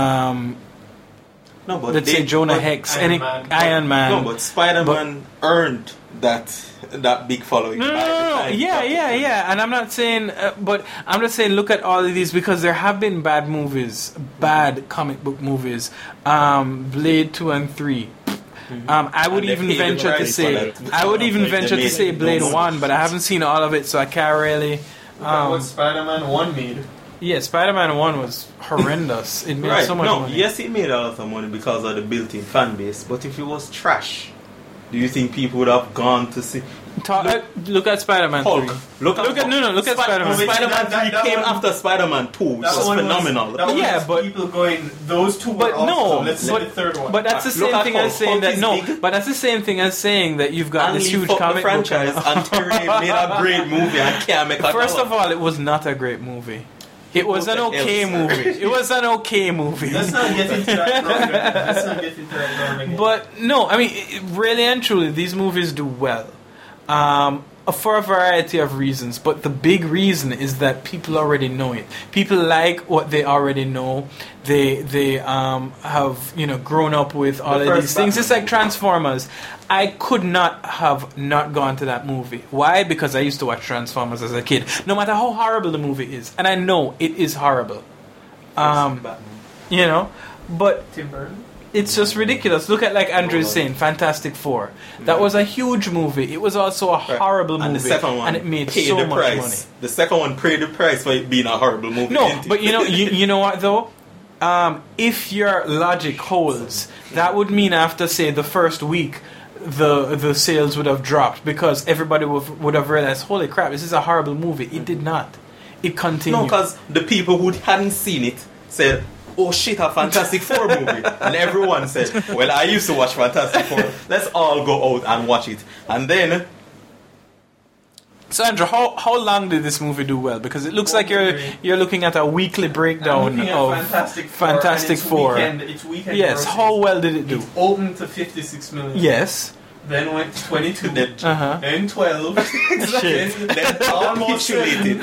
let's say Jonah Hex, Iron Man. No, but Spider-Man earned that big following. No. Yeah. And I'm not saying, but I'm just saying, look at all of these, because there have been bad movies, bad comic book movies. Blade 2 and 3. I would even venture to say Blade 1, but I haven't seen all of it, so I can't really. What Spider-Man 1 made. Yeah, Spider-Man 1 was horrendous. It made so much money. Yes, it made a lot of money because of the built-in fan base, but if it was trash, do you think people would have gone to see? Look at Spider-Man 3. Look at Spider-Man. Spider-Man 3 came after Spider-Man 2, which was phenomenal. People going, those two were awesome. Let's see the third one. But that's the same thing as saying that But that's the same thing as saying that you've got this huge comic franchise and made a great movie and can't make a First of all, it was not a great movie. It was an okay movie. Let's not get into that again. But no, I mean, really and truly, these movies do well. For a variety of reasons, but the big reason is that people already know it. People like what they already know. They have grown up with all of these things. It's like Transformers. I could not have not gone to that movie. Why? Because I used to watch Transformers as a kid. No matter how horrible the movie is, and I know it is horrible. But Tim Burton. It's just ridiculous. Look at, like Andrew's saying, Fantastic Four. That was a huge movie. It was also a horrible movie, the second one and it made so much money. The second one paid the price for it being a horrible movie. No, but you know what though? If your logic holds, that would mean after, say, the first week, the sales would have dropped because everybody would have realized, holy crap, this is a horrible movie. It did not. It continued. No, because the people who hadn't seen it said, oh shit, a Fantastic Four movie. And everyone said, well, I used to watch Fantastic Four. Let's all go out and watch it. And then... So Andrew, how long did this movie do well? Because it looks like you're looking at a weekly breakdown of Fantastic Four. Its weekend yes, how well did it do? It opened to 56 million. Yes. Then went to 22. Then 12. Shit. Then almost related.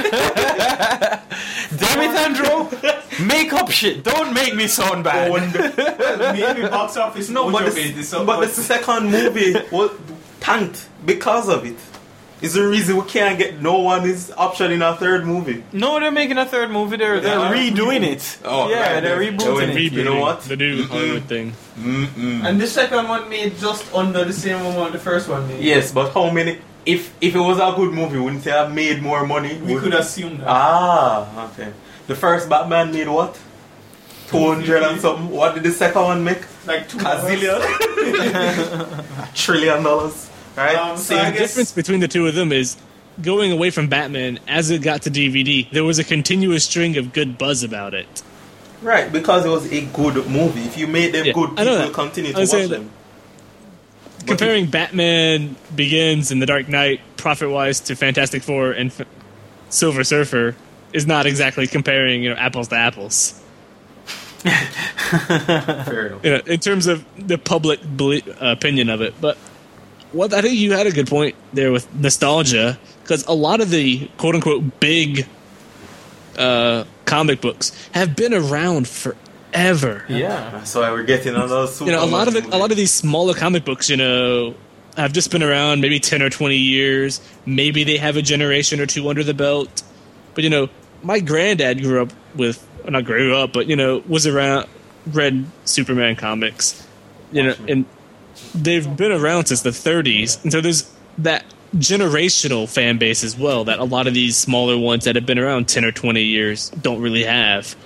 Damn it, Andrew! Make up shit. Don't make me sound bad. Maybe box office. No, but the second movie was tanked because of it. Is the reason we can't get no one is optioning a third movie. No, they're making a third movie. They're redoing it. Oh, yeah, right. They're rebooting it. You know what? The new Hollywood thing. And the second one made just under the same amount the first one made. Yes, but how many? If it was a good movie, wouldn't it have made more money? We could assume that. Ah, okay. The first Batman made what? 200 and something. What did the second one make? Like $2 $1 trillion. Right? So the difference between the two of them is going away from Batman, as it got to DVD, there was a continuous string of good buzz about it. Right, because it was a good movie. If you made them good, people will continue to watch them. Comparing Batman Begins and The Dark Knight, profit-wise, to Fantastic Four and Silver Surfer is not exactly comparing, apples to apples. Fair enough. In terms of the public opinion of it, but I think you had a good point there with nostalgia, because a lot of the quote-unquote big comic books have been around forever. Yeah, that's why we're getting all those. A lot of these smaller comic books, have just been around maybe 10 or 20 years. Maybe they have a generation or two under the belt. But my granddad grew up with, not grew up, but was around, read Superman comics, and they've been around since the 30s, and so there's that generational fan base as well that a lot of these smaller ones that have been around 10 or 20 years don't really have.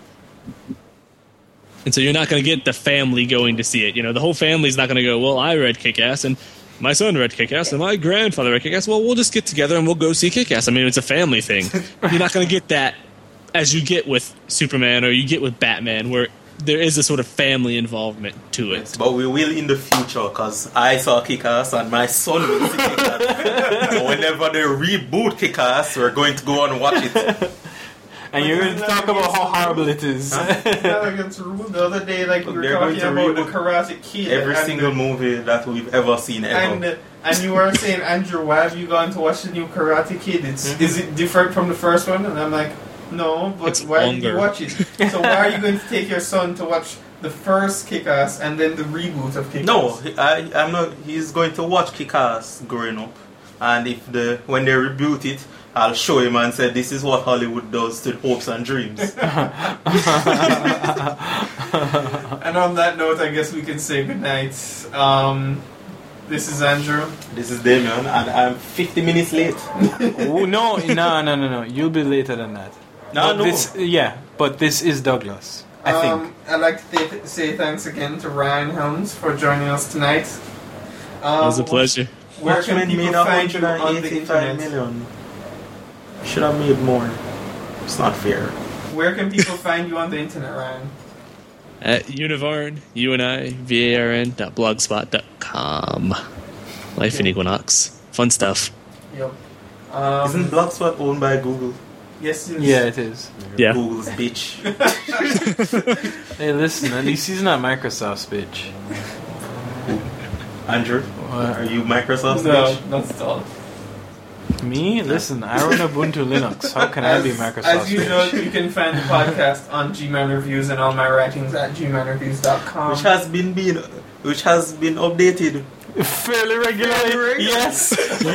And so you're not going to get the family going to see it. The whole family's not going to go, well, I read Kick-Ass, and my son read Kick-Ass, and my grandfather read Kick-Ass. Well, we'll just get together and we'll go see Kick-Ass. I mean, it's a family thing. You're not going to get that as you get with Superman or you get with Batman, where there is a sort of family involvement to it. Yes, but we will in the future, because I saw Kick-Ass and my son will see Kick-Ass. So whenever they reboot Kick-Ass, we're going to go and watch it. And you're going to talk about how horrible it is. The other day, we were talking about the Karate Kid. Every single movie that we've ever seen ever. And you were saying, Andrew, why have you gone to watch the new Karate Kid? Is it different from the first one? And I'm like, no, but why did you watch it? So why are you going to take your son to watch the first Kick-Ass and then the reboot of Kick-Ass? No, I'm not. He's going to watch Kick-Ass growing up, and when they reboot it, I'll show him and say, this is what Hollywood does to hopes and dreams. And on that note, I guess we can say goodnight. This is Andrew. This is Damien, and I'm 50 minutes late. Oh, no. You'll be later than that. But this is Douglas, I think. I'd like to say thanks again to Ryan Helms for joining us tonight. It was a pleasure. Where can people find you on the internet? Million. Should have made more. It's not fair. Where can people find you on the internet, Ryan? At Univarn, UNIVARN.blogspot.com. Life in Equinox. Fun stuff. Yep. Isn't Blogspot owned by Google? Yes, it is. Yeah, it is. Yeah. Google's bitch. Hey, listen, at least he's not Microsoft's bitch. Andrew, are you Microsoft's No, bitch? not at all. Me? Listen, I run Ubuntu Linux. How can I be Microsoft's As usual, bitch? you can find the podcast on G-Man Reviews and all my writings at gmanreviews.com. Which has been updated fairly regularly. Yes.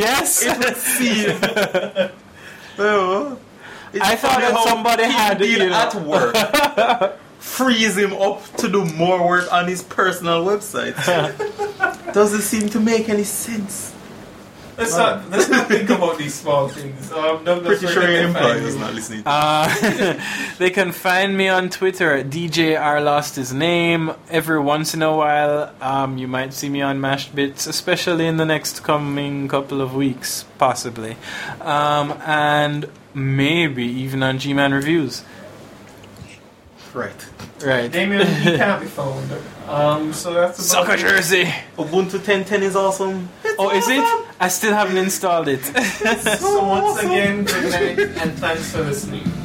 I thought that somebody had at work. Freeze him up to do more work on his personal website. Doesn't seem to make any sense. Let's not think about these small things. Pretty sure your employee is not listening. They can find me on Twitter at DJR Lost His Name. Every once in a while, you might see me on Mashed Bits, especially in the next coming couple of weeks, possibly. And maybe even on G-Man Reviews. Right. Damien, he can't be found. So that's about Soccer jersey. Ubuntu 10.10 is awesome. Is it? I still haven't installed it. So once again, good night and thanks for listening.